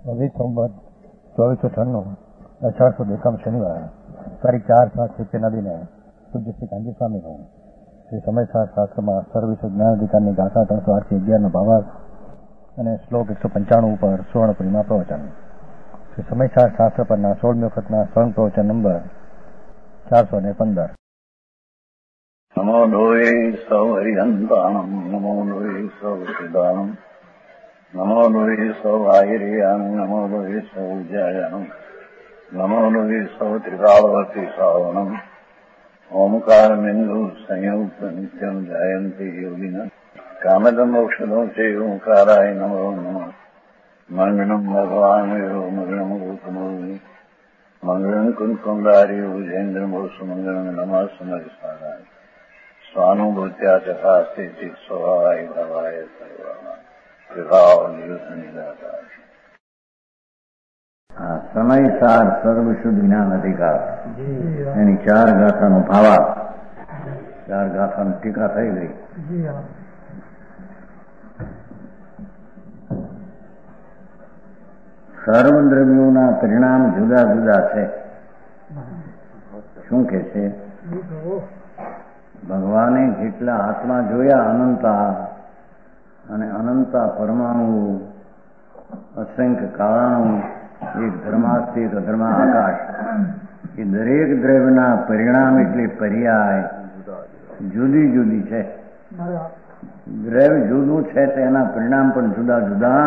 અધિક સંવત 2496 અષાઢ સુદ એકમ શનિવાર તારીખ 4/7 નદીને પૂજ્ય શ્રી કાંજી સ્વામીનું શ્રી સમયસાર શાસ્ત્રમાં સર્વવિશ્વ જ્ઞાનાધિકારની ગાથા 308-11 ભાવાર્થ અને શ્લોક 195 ઉપર સુવર્ણપુરીમાં પ્રવચન. શ્રી સમયસાર શાસ્ત્ર પરના 16મી વખતના સ્વર્ણ પ્રવચન નંબર 415. નમો લોહે સૌ હરિહંતાણમ નમો લોહે સૌ સિદ્ધાણમ નમો લોહે સૌ આયર્યાણમ નમો લોહે સૌ જયાણમ નમો લોહે સૌ ત્રિકાળવતી શ્રાવણમ ઓમકાર બિંદુ સંયુક્ત નિત્યમ જયંતિ યોગિન કામદમોક્ષદો છે ઓંકારાય નમો નમઃ. મંગળમ ભગવાન મંગળમ ગૌતમોની મંગળમ કુંકુંડારી ઉજેન્દ્રમો સુમંગળમ નમઃ સમરિસ્વારાય સ્વાનુભૂત્યા તથા સ્થિતિ સ્વભાવાય ભવાય સર્વમાં વિભાવ નિવૃત્ત નિરાકાર. સમયસાર સર્વશુદ્ધ જ્ઞાન અધિકાર એની 4 ગાથાનો ભાવાર્થ, 4 ગાથાની ટીકા થઈ ગઈ. સર્વ દ્રવ્યોના પરિણામ જુદા જુદા છે. શું કે છે? ભગવાને જેટલા આત્મા જોયા અનંતા અને અનંતા પરમાણુ, અસંખ્ય કારણો, એક ધર્માસ્તિક અધર્મા આકાશ, એ દરેક દ્રવ્યના પરિણામ એટલે પર્યાય જુદી જુદી છે. દ્રવ્ય જુદું છે તેના પરિણામ પણ જુદા જુદા.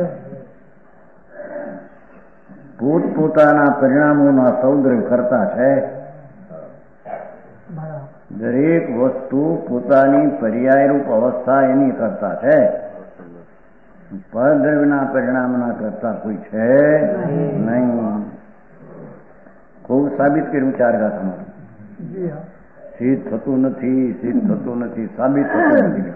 પોતપોતાના પરિણામોના સૌ દ્રવ્ય કરતા છે. દરેક વસ્તુ પોતાની પર્યાયરૂપ અવસ્થા એની કરતા છે. પરદ્રવ્યના પરિણામના કરતા કોઈ છે નહીં. ખૂબ સાબિત કર્યું 4 ગાથામાં. સિદ્ધ થતું નથી, સિદ્ધ થતું નથી, સાબિત થતું નથી.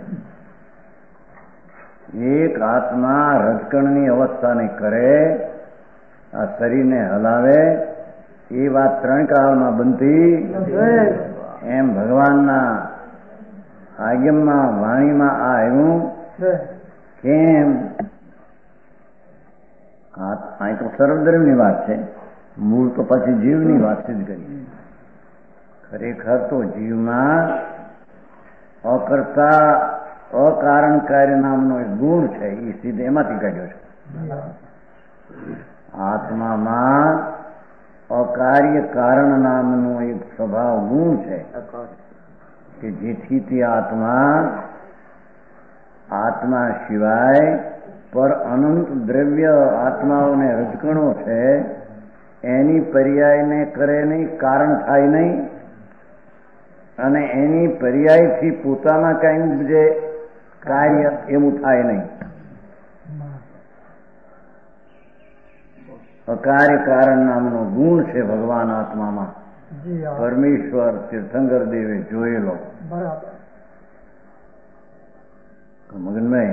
એક આત્મા રજકણની અવસ્થાને કરે, આ શરીરને હલાવે, એ વાત 3 કાળમાં બનતી એમ ભગવાનના આજ્ઞામાં વાણીમાં આ આવ્યું. કેમ? આ તો સર્વદ્રવ્યની વાત છે, મૂળ તો પછી જીવની વાત સિદ્ધ કરી. ખરેખર તો જીવમાં અકર્તા અકારણકારી નામનો એક ગુણ છે, એ સિદ્ધ એમાંથી કાઢ્યો છે. આત્મામાં અકાર્ય કારણ નામનો એક સ્વભાવ ગુણ છે કે જેથી તે આત્મા સિવાય પર અનંત દ્રવ્ય આત્માઓને રજકણો છે એની પર્યાયને કરે નહીં, કારણ થાય નહીં, અને એની પર્યાયથી પોતાના કાંઈ જે કાર્ય એવું થાય નહીં. અકાર્ય કારણ નામનો ગુણ છે ભગવાન આત્મામાં. પરમેશ્વર તીર્થંકર દેવે જોયેલો. મગનભાઈ,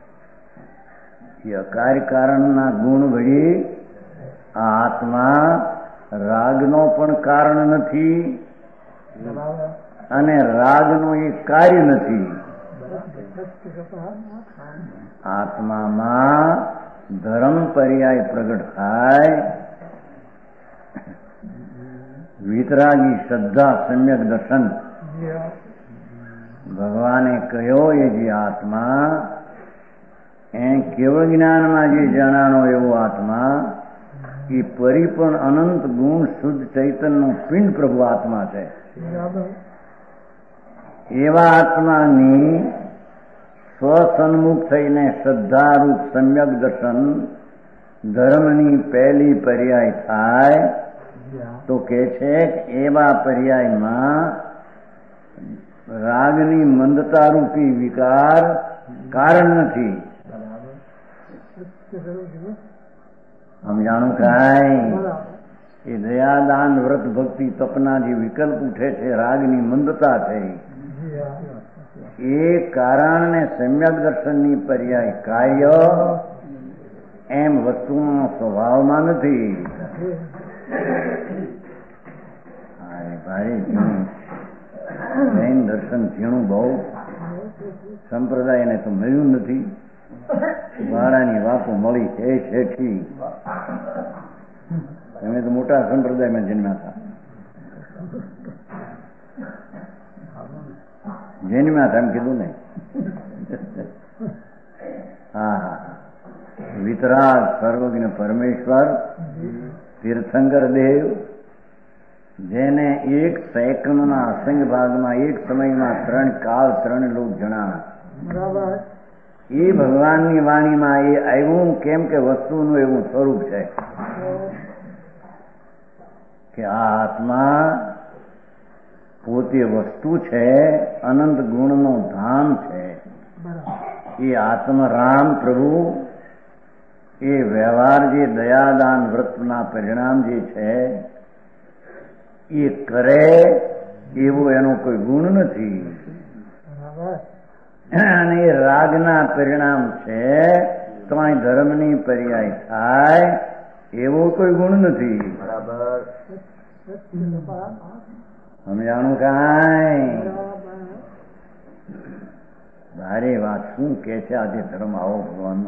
એ અકાર્ય કારણના ગુણ વળી આ આત્મા રાગનો પણ કારણ નથી અને રાગનો એ કાર્ય નથી. આત્મામાં ધર્મ પર્યાય પ્રગટ થાય, વિતરાગી શ્રદ્ધા સમ્યક દર્શન. ભગવાને કહ્યો એ જે આત્મા એ કેવળ જ્ઞાનમાં જે જાણાનો એવો આત્મા, એ પરિપૂર્ણ અનંત ગુણ શુદ્ધ ચૈતન્યનો પિંડ પ્રભુ આત્મા છે. એવા આત્માની સ્વસન્મુખ થઈને શ્રદ્ધારૂપ સમ્યક દર્શન ધર્મની પહેલી પર્યાય થાય તો કે છે એવા પર્યાયમાં રાગની મંદતારૂપી વિકાર કારણ નથી. સમજાણું કાંઈ? એ દયાદાન વ્રત ભક્તિ તપના જે વિકલ્પ ઉઠે છે, રાગની મંદતા છે, એ કારણ ને સમ્યક દર્શનની પર્યાય કાર્ય એમ વસ્તુના સ્વભાવમાં નથી. ભારે જૈન દર્શન ઝીણું બહુ, સંપ્રદાયને તો મળ્યું નથી. વાળાની વાતો મળી છે શેઠી. તમે તો મોટા સંપ્રદાયમાં જન્મ્યા હતા. જન્મ્યા હતા એમ કીધું ને. હા હા, વિતરાગ સર્વજ્ઞ પરમેશ્વર તીર્થંકર દેવ, જેને એક સેકન્ડના અસંગ ભાગમાં એક સમયમાં 3 કાળ 3 લોક જણાણા, એ ભગવાનની વાણીમાં એ આવ્યું કેમ કે વસ્તુનું એવું સ્વરૂપ છે કે આ આત્મા પોતે વસ્તુ છે, અનંત ગુણનો ધામ છે. એ આત્મરામ પ્રભુ એ વ્યવહાર જે દયાદાન વ્રતના પરિણામ જે છે એ કરે એવો એનો કોઈ ગુણ નથી. અને એ રાગના પરિણામ છે, તો અહીં ધર્મની પર્યાય થાય એવો કોઈ ગુણ નથી. સમજાણું કાંઈ? ભારે વાત શું કે છે આજે ધર્મ આવો ભગવાનનો.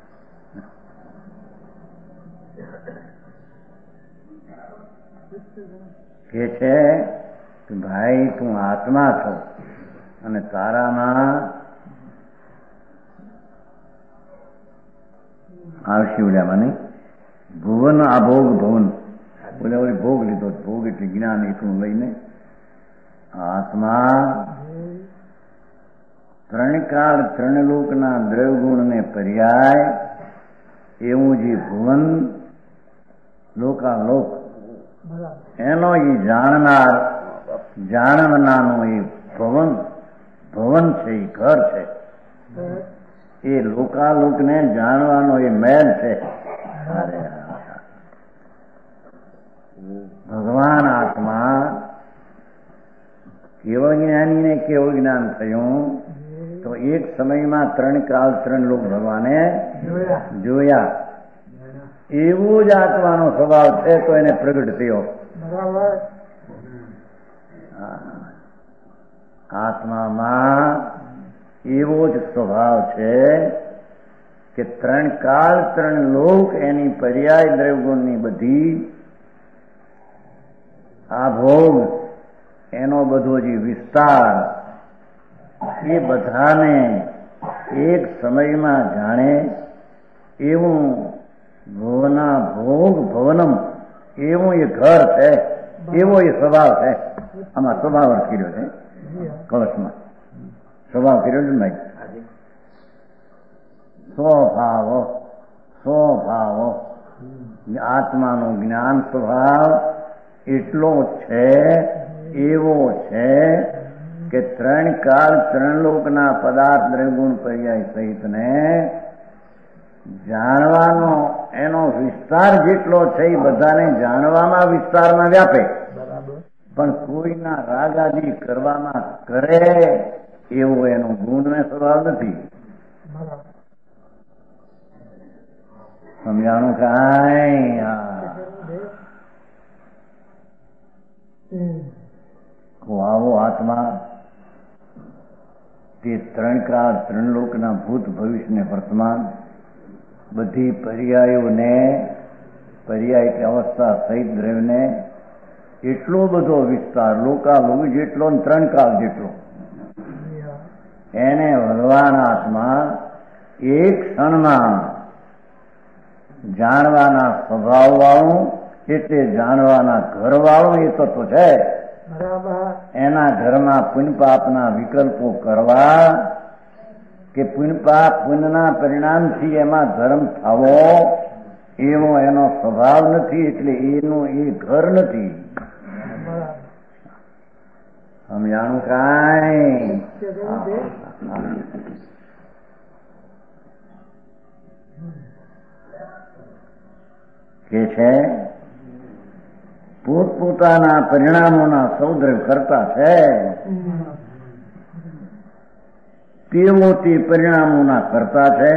કે છે કે ભાઈ તું આત્મા છો અને તારામાં આવશે ઓલામાં નહીં ભુવન અભોગ ભવન, ઓલા ઓલી ભોગ લીધો, ભોગ એટલે જ્ઞાન એટલું લઈને આત્મા 3 કાળ 3 લોકના દ્રવ્યગુણને પર્યાય એવું જે ભુવન લોકાલોક એનો એ જાણનારનો એ ભવન છે, એ ઘર છે. એ લોકાલોકને જાણવાનો એ મહેલ છે. ભગવાન આત્મા કેવળ જ્ઞાનીને કેવળ જ્ઞાન થયું તો એક સમયમાં 3 કાળ 3 લોક ભગવાને જોયા. એવો જ આત્માનો સ્વભાવ છે તો એને પ્રગટ થયો. આત્મામાં એવો જ સ્વભાવ છે કે 3 કાળ 3 લોક એની પર્યાય દ્રવ્યગુણની બધી આ ભોગ એનો બધો જે વિસ્તાર એ બધાને એક સમયમાં જાણે એવું ભુવના ભોગ ભવનમ એવું એ ઘર છે, એવો એ સ્વભાવ છે. આમાં સ્વભાવ કર્યો છે કળશમાં, સ્વભાવ કર્યો છે નહીં. સ્વભાવ આત્માનો જ્ઞાન સ્વભાવ એટલો છે, એવો છે કે 3 કાળ 3 લોકના પદાર્થ દ્રવ્યગુણ પર્યાય સહિતને જાણવાનો એનો વિસ્તાર જેટલો છે એ બધાને જાણવામાં વિસ્તારમાં વ્યાપે, પણ કોઈના રાગાદી કરવામાં કરે એવો એનો ગુણ ને સ્વભાવ નથી. સમજાણું કાંઈ? આવો આત્મા તે 3 કાળ 3 લોકના ભૂત ભવિષ્ય ને વર્તમાન બધી પર્યાયોને પર્યાય કે અવસ્થા સહિત દ્રવ્યને એટલો બધો વિસ્તાર લોકાલોક જેટલો 3 કાળ જેટલો એને ભગવાન આત્મા એક ક્ષણમાં જાણવાના સ્વભાવ વાળું એટલે જાણવાના ઘર વાળું એ તત્વ છે. એના ઘરમાં પુણ્ય પાપના વિકલ્પો કરવા કે પુણ્યના પરિણામથી એમાં ધર્મ થવો એવો એનો સ્વભાવ નથી, એટલે એનું એ ઘર નથી. સમજાણું કાંઈ? કે છે પોતપોતાના પરિણામોના સૌદ્રવ્ય કરતા છે, તેઓ તે પરિણામોના કરતા છે.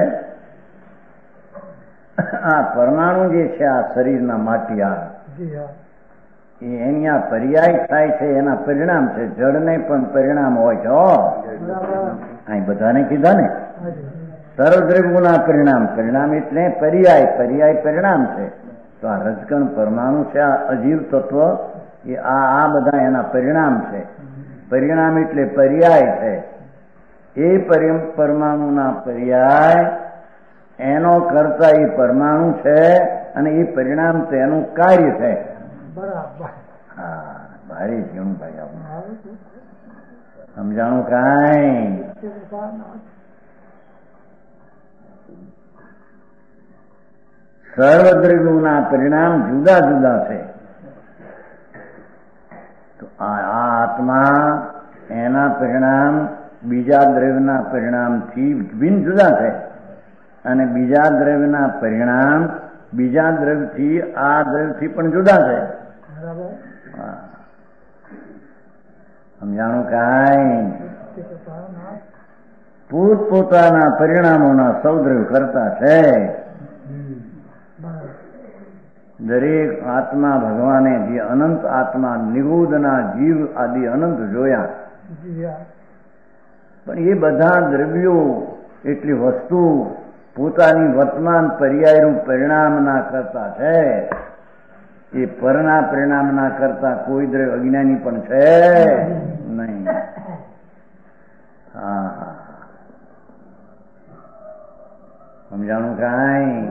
આ પરમાણુ જે છે આ શરીરના માટિયા એની આ પર્યાય થાય છે, એના પરિણામ છે. જળને પણ પરિણામ હોય છે. અહીં બધાને કીધા ને સર્વદ્રવ્યોના પરિણામ, પરિણામ એટલે પર્યાય, પર્યાય પરિણામ છે. તો આ રજકણ પરમાણુ છે, આ અજીવ તત્વ, એ આ બધા એના પરિણામ છે. પરિણામ એટલે પર્યાય છે. એ પરમાણુના પર્યાય એનો કરતા એ પરમાણુ છે અને એ પરિણામ તો એનું કાર્ય છે. હા, ભારે જીવન ભાઈ આપણે સમજાણું કાંઈ? સર્વદ્રવ્યોના પરિણામ જુદા જુદા છે. તો આ આત્મા એના પરિણામ બીજા દ્રવ્યના પરિણામથી ભિન્ન જુદા છે અને બીજા દ્રવ્યના પરિણામ બીજા દ્રવ્યથી આ દ્રવ્યથી પણ જુદા છે. સમજાણું કાંઈ? પોતપોતાના પરિણામોના સૌ દ્રવ્ય કરતા છે. દરેક આત્મા ભગવાને જે અનંત આત્મા નિગોદના જીવ આદિ અનંત જોયા, પણ એ બધા દ્રવ્યો એટલી વસ્તુ પોતાની વર્તમાન પર્યાયનું પરિણામના કરતા છે. એ પરના પરિણામના કરતા કોઈ દ્રવ્ય અજ્ઞાની પણ છે નહીં. હા હા, સમજાણું કાંઈ?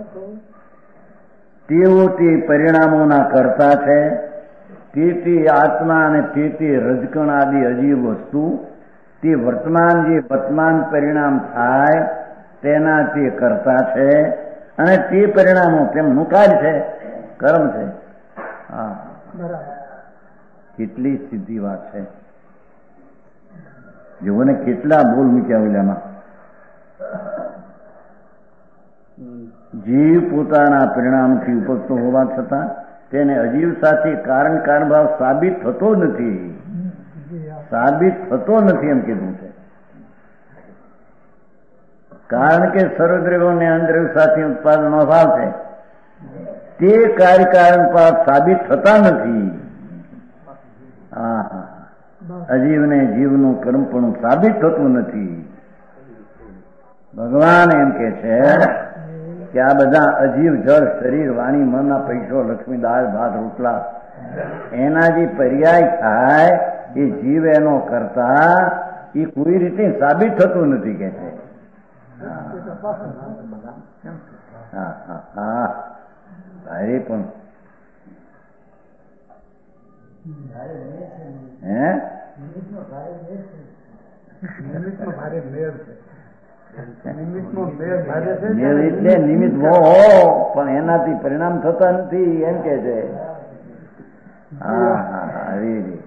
તેઓ તે પરિણામોના કરતા છે. તે આત્મા અને તે રજકણ આદિ અજીવ વસ્તુ તે વર્તમાન જે વર્તમાન પરિણામ થાય તેના તે કરતા છે અને તે પરિણામો તેમનું કાર્ય છે, કર્મ છે. હા, કેટલી સીધી વાત છે. જુઓ ને કેટલા બોલ મૂક્યા ઓલામાં. જીવ પોતાના પરિણામથી ઉપજતો હોવા છતાં તેને અજીવ સાથે કારણ કારણભાવ સાબિત થતો નથી, સાબિત થતો નથી એમ કીધું છે. કારણ કે સર્વદ્રવ્યોને અનદ્રવ્ય સાથે ઉત્પાદનનો અભાવ છે. તે કાર્ય કારણ ભાવ સાબિત થતા નથી. હા હા, અજીવને જીવનું કર્મ પણ સાબિત થતું નથી. ભગવાન એમ કે છે કે આ બધા અજીવ જળ શરીર વાણી મનના પૈસો લક્ષ્મી દાળ ભાત રોટલા એના જે પર્યાય થાય એ જીવ એનો કરતા એ કોઈ રીતે સાબિત થતું નથી કે છે. હા હા હા, ભારે પણ હે એટલે નિમિત્ત હો પણ એનાથી પરિણામ થતા નથી એમ કે છે. હા હા હા,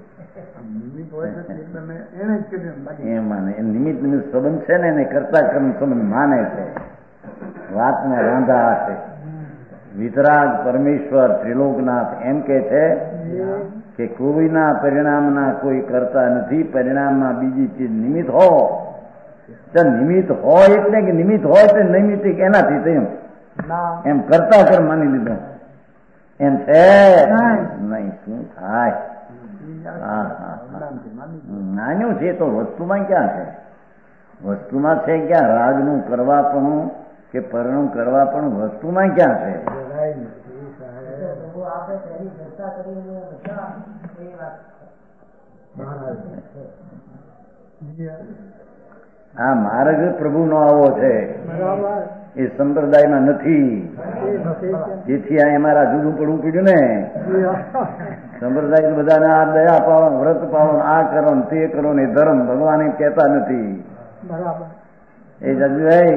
એમાં નિમિત્ત નિમિત્ત સંબંધ છે ને એને કરતા કર્મ સંબંધ માને છે. વાતમાં રાંધા છે. વિતરાગ પરમેશ્વર ત્રિલોકનાથ એમ કે છે કે કોઈના પરિણામના કોઈ કરતા નથી. પરિણામમાં બીજી ચીજ નિમિત્ત હો. નિમિત્ત હોય એટલે કે નિમિત્ત હોય તો નૈમિત્તિક એનાથી થયું એમ કરતા કર્મ માની લીધો એમ છે નહીં. શું થાય? હા હા, નાનું છે તો વસ્તુમાં ક્યાં છે? વસ્તુમાં છે ક્યાં? રાજનું કરવા પણ કે પરનું કરવા પણ વસ્તુમાં ક્યાં છે? આ માર્ગ પ્રભુનો આવો છે, એ સંપ્રદાયમાં નથી. જેથી આ અમારા જુદું પડવું પડ્યું ને. સંપ્રદાય બધાને આ દયા પાવો, વ્રત પાવો, આ કરો ને તે કરો ને ધર્મ ભગવાન કહેતા નથી. એ જગભાઈ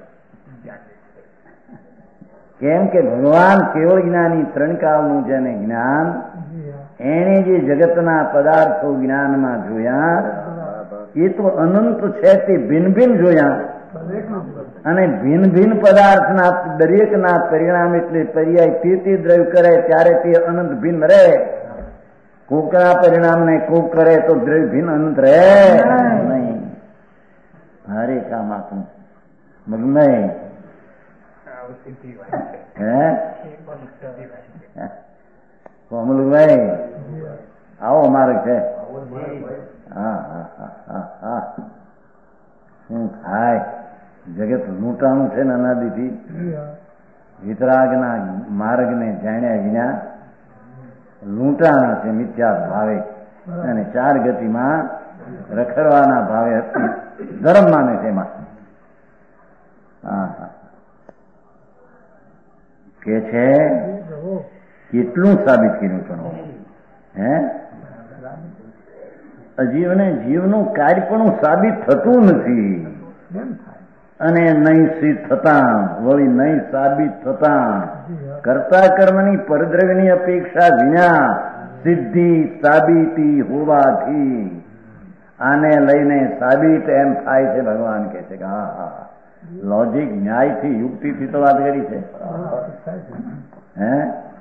કેમ કે ભગવાન કેવળ જ્ઞાની ત્રણ કાળનું જેને જ્ઞાન એને જે જગતના પદાર્થો જ્ઞાનમાં જોયા એ તો અનંત છે તે ભિન્ન ભિન્ન જોયા અને ભિન્ન ભિન્ન પદાર્થના દરેકના પરિણામ એટલે પર્યાય તે દ્રવ્ય કરે ત્યારે તે અનંત ભિન્ન રહે. કોકના પરિણામને કોક કરે તો દ્રવ્ય ભિન્ન અનંત રહે નહીં. હારે કામ આપણું મગમય હે કોમલભાઈ આવો માર્ગ છે. હા હા હા હા હા, શું થાય? જગત લૂંટાણું છે ને અનાદિથી વિતરાગના માર્ગને જાણ્યા વિના લૂંટાણા છે મિથ્યા ભાવે અને ચાર ગતિમાં રખડવાના ભાવે ધર્મ માને છે એમાં. કે છે કેટલું સાબિત કર્યું પણ હે અજીવને જીવનું કાર્ય પણ સાબિત થતું નથી અને નહીં સિદ્ધ થતા વળી નહીં સાબિત થતા કરતા કર્મની પરદ્રવ્યની અપેક્ષા વિના સિદ્ધિ સાબિતી હોવાથી આને લઈને સાબિત એમ થાય છે. ભગવાન કહે છે કે હા હા લોજિક ન્યાયથી યુક્તિથી તો વાત કરી છે હે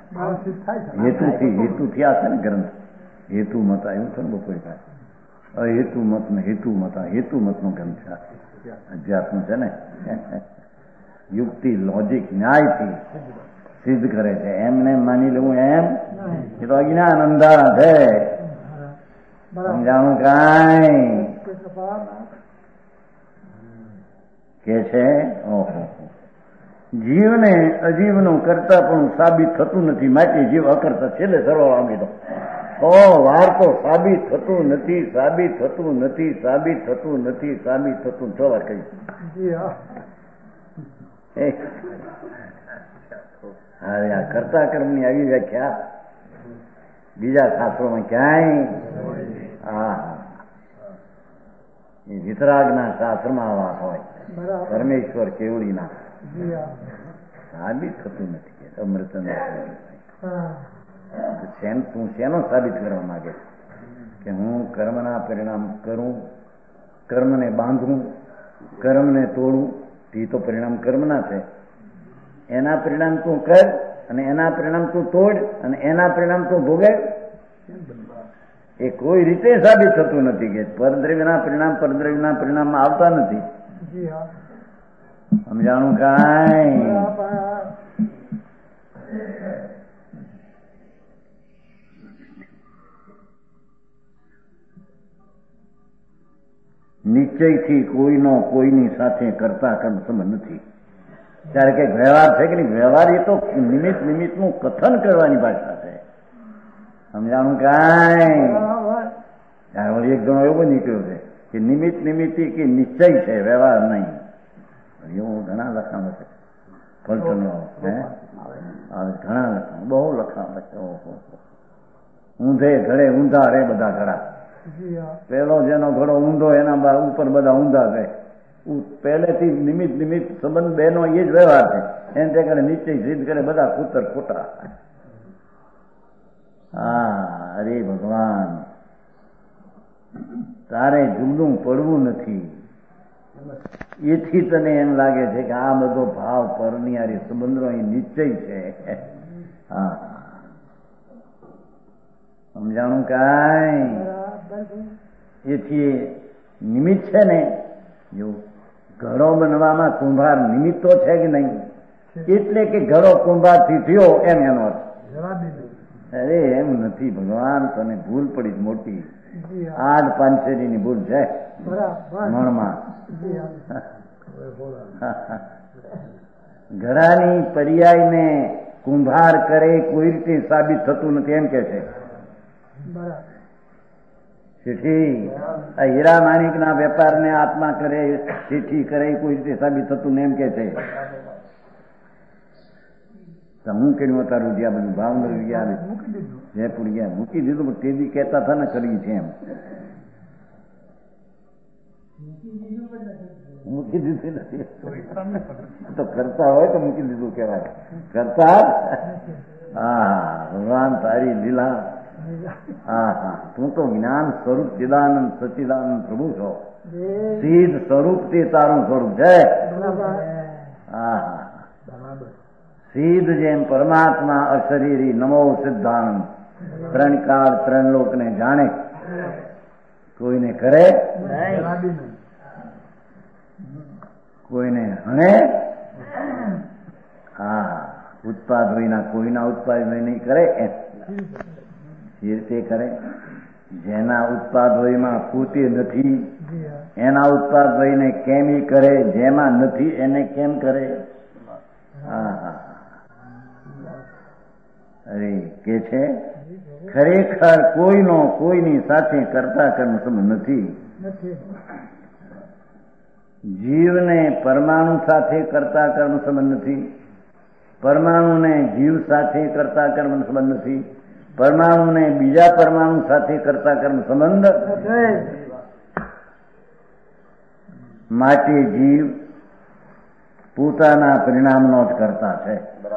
હેતુથી આ છે ને ગ્રંથ હેતુ મત આવ્યું છે ને બપોરે કાંઈ હેતુ મત ને હેતુ મત નો ગ્રંથ છે અધ્યાત્મ છે ને યુક્તિ લોજિક ન્યાયથી સિદ્ધ કરે છે. એમને માની લેવું એમ એ તો અજ્ઞાન અંધારા છે સમજાણું કાંઈ કે છે. ઓહો જીવને અજીવનું કરતા પણ સાબિત થતું નથી માટે જીવ અકર્તા છેલ્લે સરવાળો આંગી દો વાર તો સાબિત થતું નથી છ વાર કહી અરે આ કરતા કર્મની આવી વ્યાખ્યા બીજા શાસ્ત્રોમાં ક્યાંય એ વિતરાગના શાસ્ત્રમાં આ વાત હોય પરમેશ્વર કેવડીના સાબિત થતું નથી અમૃત તું શેનો સાબિત કરવા માંગે કે હું કર્મના પરિણામ કરું કર્મને બાંધવું કર્મને તોડું એ તો પરિણામ કર્મના છે. એના પરિણામ તું કર અને એના પરિણામ તું તોડ અને એના પરિણામ તું ભોગે એ કોઈ રીતે સાબિત થતું નથી કે પરદ્રવ્યના પરિણામમાં આવતા નથી. સમજાણું કાંઈ નિશ્ચયથી કોઈનો કોઈની સાથે કરતા કર્મ સંબંધ નથી. ત્યારે કે વ્યવહાર છે કે નહીં વ્યવહાર એ તો નિમિત્તનું કથન કરવાની ભાષા છે. સમજાણું કાંઈ ત્યારે વળી એક જણો એવો નીકળ્યો છે કે નિમિત્તી કે નિશ્ચય છે વ્યવહાર નહીં. એવું ઘણા લખાણ છે પલટન ઘણા લખાણ બહુ લખાણ છે. ઊંધે ઘડે ઊંધા રે બધા ઘડા. પેલો જેનો ઘડો ઊંધો એના ઉપર બધા ઊંધા છે. પહેલેથી નિમિત્ત સંબંધ બેનો એ જ વ્યવહાર છે. એને તે કરે નિશ્ચય સિદ્ધ કરે બધા કૂતર ખોટા. અરે ભગવાન તારે જુદું પડવું નથી એથી તને એમ લાગે છે કે આ બધો ભાવ પરનિયારી સંબંધનો એ નિશ્ચય છે. સમજાણું કાંઈ એથી નિમિત્ત છે ને જો ઘડો બનવામાં કુંભાર નિમિત્તો છે કે નહીં એટલે કે ઘડો કુંભારથી થયો એમ એનો અર્થ. અરે એમ નથી ભગવાન તને ભૂલ પડી મોટી 8 પાંચેરીની ભૂલ છે મણમાં. ઘડાની પર્યાયને કુંભાર કરે કોઈ રીતે સાબિત થતું નથી એમ કે છે. ચીઠી આ હીરા માણિકના વેપારને આત્મા કરે ચીઠી કરે કોઈ રીતે સાબિત થતું ને એમ કે છે. હું કર્યું તારું જ્યાં બધું ભાવનગર ગયા જયપુર ગયા મૂકી દીધું પણ તે બી કહેતા હતા ને કર્યું છે એમ મૂકી દીધું નથી તો કરતા હોય તો મૂકી દીધું કહેવાય. કરતા ભગવાન તારી લીલા. તું તો જ્ઞાન સ્વરૂપ ચિદાનંદ સચિદાનંદ પ્રભુ છો. સિદ્ધ સ્વરૂપ તે તારું સ્વરૂપ છે. સિદ્ધ જેમ પરમાત્મા અશરીરી નમો સિદ્ધાનંદ 3 કાળ 3 લોકને જાણે કોઈને કરે કોઈને હણે ઉત્પાદ વિના કોઈના ઉત્પાદ નહીં કરે એ રીતે કરે. જેના ઉત્પાદોમાં પોતે નથી એના ઉત્પાદોને કેમ ઈ કરે, જેમાં નથી એને કેમ કરે? અરે કે છે ખરેખર કોઈનો કોઈની સાથે કરતા કર્મ સંબંધ નથી. જીવને પરમાણુ સાથે કરતા કર્મ સંબંધ નથી, પરમાણુને જીવ સાથે કરતા કર્મ સંબંધ નથી, પરમાણુને બીજા પરમાણુ સાથે કરતા કર્મ સંબંધ. માટે જીવ પોતાના પરિણામનો જ કરતા છે.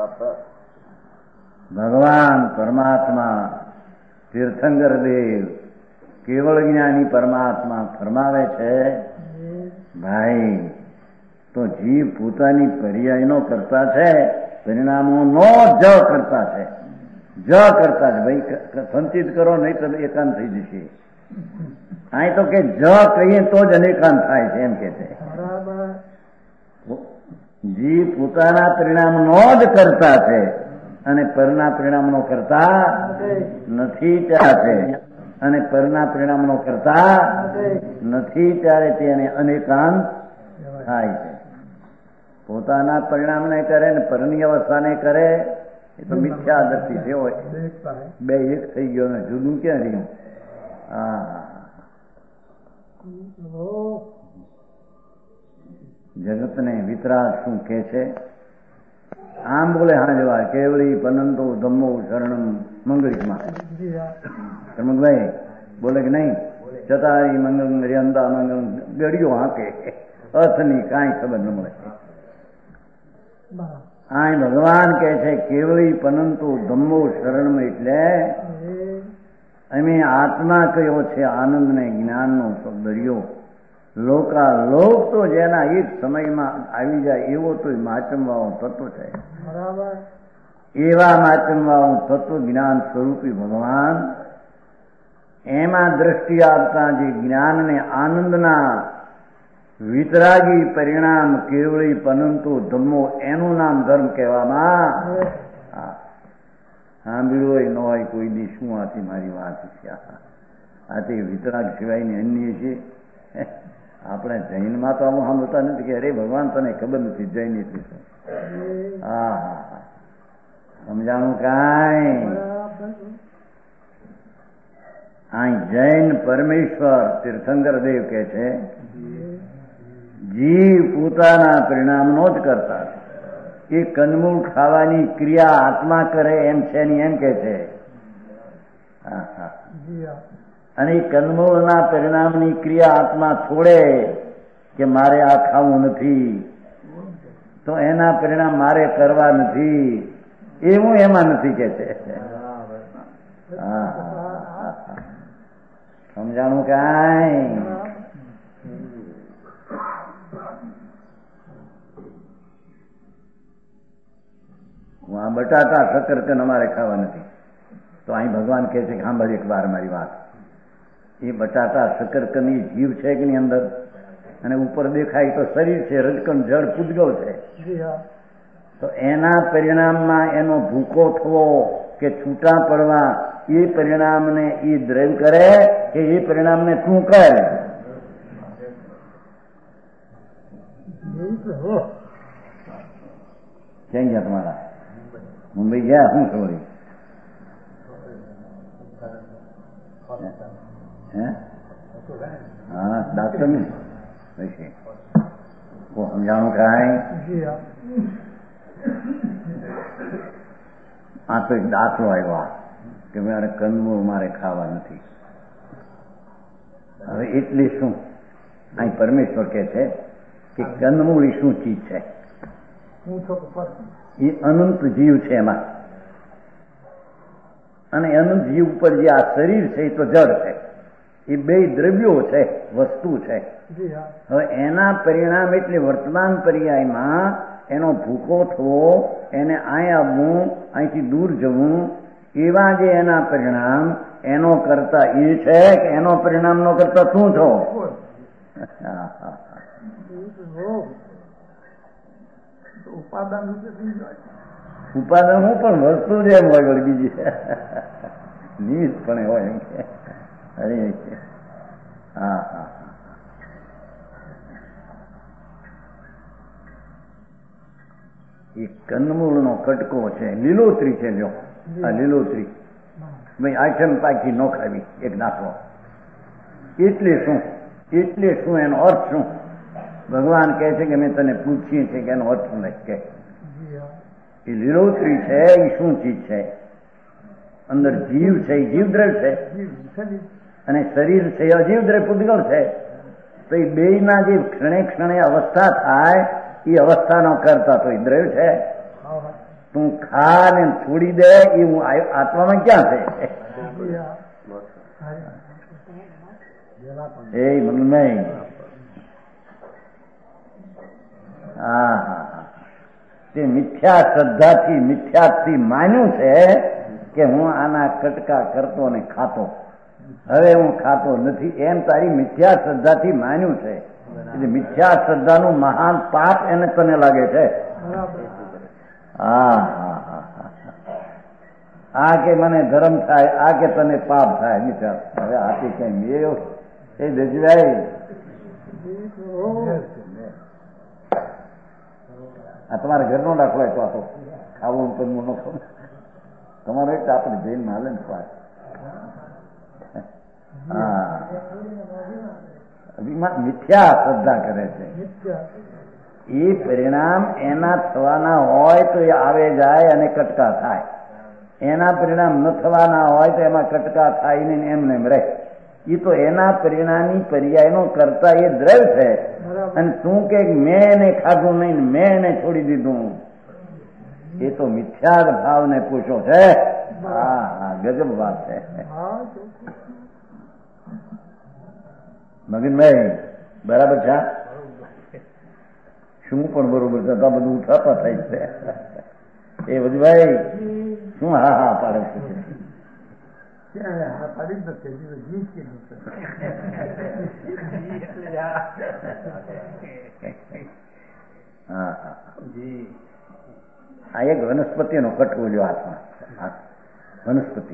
ભગવાન પરમાત્મા તીર્થંકર દેવ કેવળ જ્ઞાની પરમાત્મા ફરમાવે છે, ભાઈ તો જીવ પોતાની પર્યાયનો કરતા છે, પરિણામોનો જ કરતા છે. જ કરતા છે. ભાઈ સંચિત કરો નહીં તો એકાંત થઈ જશે. અહીં તો કે જ કહીએ તો જ અનેકાંત થાય છે એમ કે છે. જીવ પોતાના પરિણામનો જ કરતા છે અને પરના પરિણામનો કરતા નથી ત્યારે છે, અને પરના પરિણામનો કરતા નથી ત્યારે તેને અનેકાંત થાય છે. પોતાના પરિણામને કરે ને પરની અવસ્થાને કરે એ તો મિથ્યા દ્રષ્ટિ છે હોય. બે એક થઈ ગયો ને જુદું ક્યાં રહ્યું? જગતને વિતરાગ શું કે છે? આમ બોલે હા જવા કેવળી પનંતો ધમ્મો શરણમ મંગળીમાં ભાઈ બોલે કે નહીં? ચતારી મંગલ રિયંતા મંગલ ગળિયો હાકે અર્થની કાંઈ ખબર ન મળે. આ ભગવાન કહે છે કેવળી પનંતો ધમ્મો શરણમ એટલે અમે આત્મા કયો છે આનંદ ને જ્ઞાનનો દરિયો. લોકાલોક તો જેના એક સમયમાં આવી જાય એવો તો માચમવાળું તત્વ છે. એવા માચમવાળું તત્વ જ્ઞાન સ્વરૂપી ભગવાન એમાં દ્રષ્ટિ આપતા જે જ્ઞાનને આનંદના વિતરાગી પરિણામ કેવળી પનંતો ધમ્મો એનું નામ ધર્મ કહેવામાં. સાંભળ્યું હોય ન હોય કોઈ દી શું આથી મારી વાત છે. આ તે વિતરાગ સિવાયની અન્ય છે. આપણે જૈનમાં તો આમ સાંભળતા નથી કે અરે ભગવાન તને ખબર નથી જૈન એટલે શું. સમજાણું કાંઈ? આ જૈન પરમેશ્વર તીર્થંકર દેવ કે છે જીવ પોતાના પરિણામનો જ કરતા છે. એ કંદમૂળ ખાવાની ક્રિયા આત્મા કરે એમ છે ની એમ કે છે. અને એ કંદમૂળના પરિણામની ક્રિયા આત્મા છોડે કે મારે આ ખાવું નથી તો એના પરિણામ મારે કરવા નથી એવું એમાં નથી કે છે. સમજાણું કાંઈ? આ બટાટા શકરકંદ અમારે ખાવા નથી તો અહીં ભગવાન કહે છે કે સાંભળ એક વાર મારી વાત. એ બટાટા શકરકંદની જીવ છે કે ની અંદર અને ઉપર દેખાય તો શરીર છે, રજકણ જળ પૂજગળ છે. તો એના પરિણામમાં એનો ભૂકો થવો કે છૂટા પડવા એ પરિણામને એ દ્રવ્ય કરે કે એ પરિણામને તું કરે? ક્યાં ગયા તમારા? મુંબઈ ગયા? શું સોરી? હા ડાક્ટર ને સમજાણું કાંઈ? આ તો એક દાખલો આવ્યો કે મારે કંદમૂળ મારે ખાવા નથી. હવે એટલે શું? અહીં પરમેશ્વર કે છે કે કંદમૂળ એ શું ચીજ છે? એ અનંત જીવ છે એમાં, અને અનંત જીવ ઉપર જે આ શરીર છે એ તો જડ છે. એ બે દ્રવ્યો છે, વસ્તુ છે. હવે એના પરિણામ એટલે વર્તમાન પર્યાયમાં એનો ભૂકો થવો, એને અહીં આવવું, અહીંથી દૂર જવું, એવા જે એના પરિણામ એનો કરતા એ છે કે એનો પરિણામનો કરતા શું છો? ઉપાદાન હું પણ વસ્તુ જેમ હોય બીજી નિમિત્તપણે હોય એમ કે અરે હા હા એ કંદમૂળનો કટકો છે, લીલોતરી છે. લ્યો આ લીલોતરી ભાઈ આઠમ પાકી ન ખાવી એક દાખલો. એટલે શું એનો અર્થ શું? ભગવાન કહે છે કે મેં તને પૂછીએ છીએ કે એનો અર્થ શું કે એ લીલોતરી છે એ શું ચીજ છે? અંદર જીવ છે, એ જીવદ્રવ છે, અને શરીર છે એ અજીવદ્રવ પૂતગળ છે. તો એ બેયના જે ક્ષણે ક્ષણે અવસ્થા થાય એ અવસ્થાનો કરતા તો એ દ્રવ છે. તું ખા ને છોડી દે એ હું આત્મામાં ક્યાં છે? એ મનમય હા હા તે મિથ્યા શ્રદ્ધાથી મિથ્યાથી માન્યું છે કે હું આના કટકા કરતો ને ખાતો, હવે હું ખાતો નથી, એમ તારી મિથ્યા શ્રદ્ધાથી માન્યું છે. એટલે મિથ્યા શ્રદ્ધાનું મહાન પાપ એને તને લાગે છે. હા હા હા આ કે મને ધર્મ થાય, આ કે તને પાપ થાય. મિત્ર હવે આથી કઈ મેં એ દજવાય આ તમારા ઘરનો દાખલો તો આ તો ખાવું કરવું ન ખાવું તમારો એક આપણે જૈન માં હાલે ને સ્વાદ. હા મિથ્યા શ્રદ્ધા કરે છે. એ પરિણામ એના થવાના હોય તો એ આવે જાય અને કટકા થાય, એના પરિણામ ન થવાના હોય તો એમાં કટકા થાય ને એમને એમ રહે. એ તો એના પરિણામી પર્યાયનો કરતા એ દ્રવ છે. અને તું કે મેં એને ખાધું નહીં, મેં એને છોડી દીધું, એ તો મિથ્યા ભાવને પૂછો છે. હા હા ગજબ વાત છે. મગનભાઈ બરાબર છે? શું પણ બરોબર છે? બધું ઉઠાપા થાય છે. એ વજભાઈ શું હા હા પાડે છે? આ એક વનસ્પતિનો કટકો જો હાથમાં, વનસ્પતિ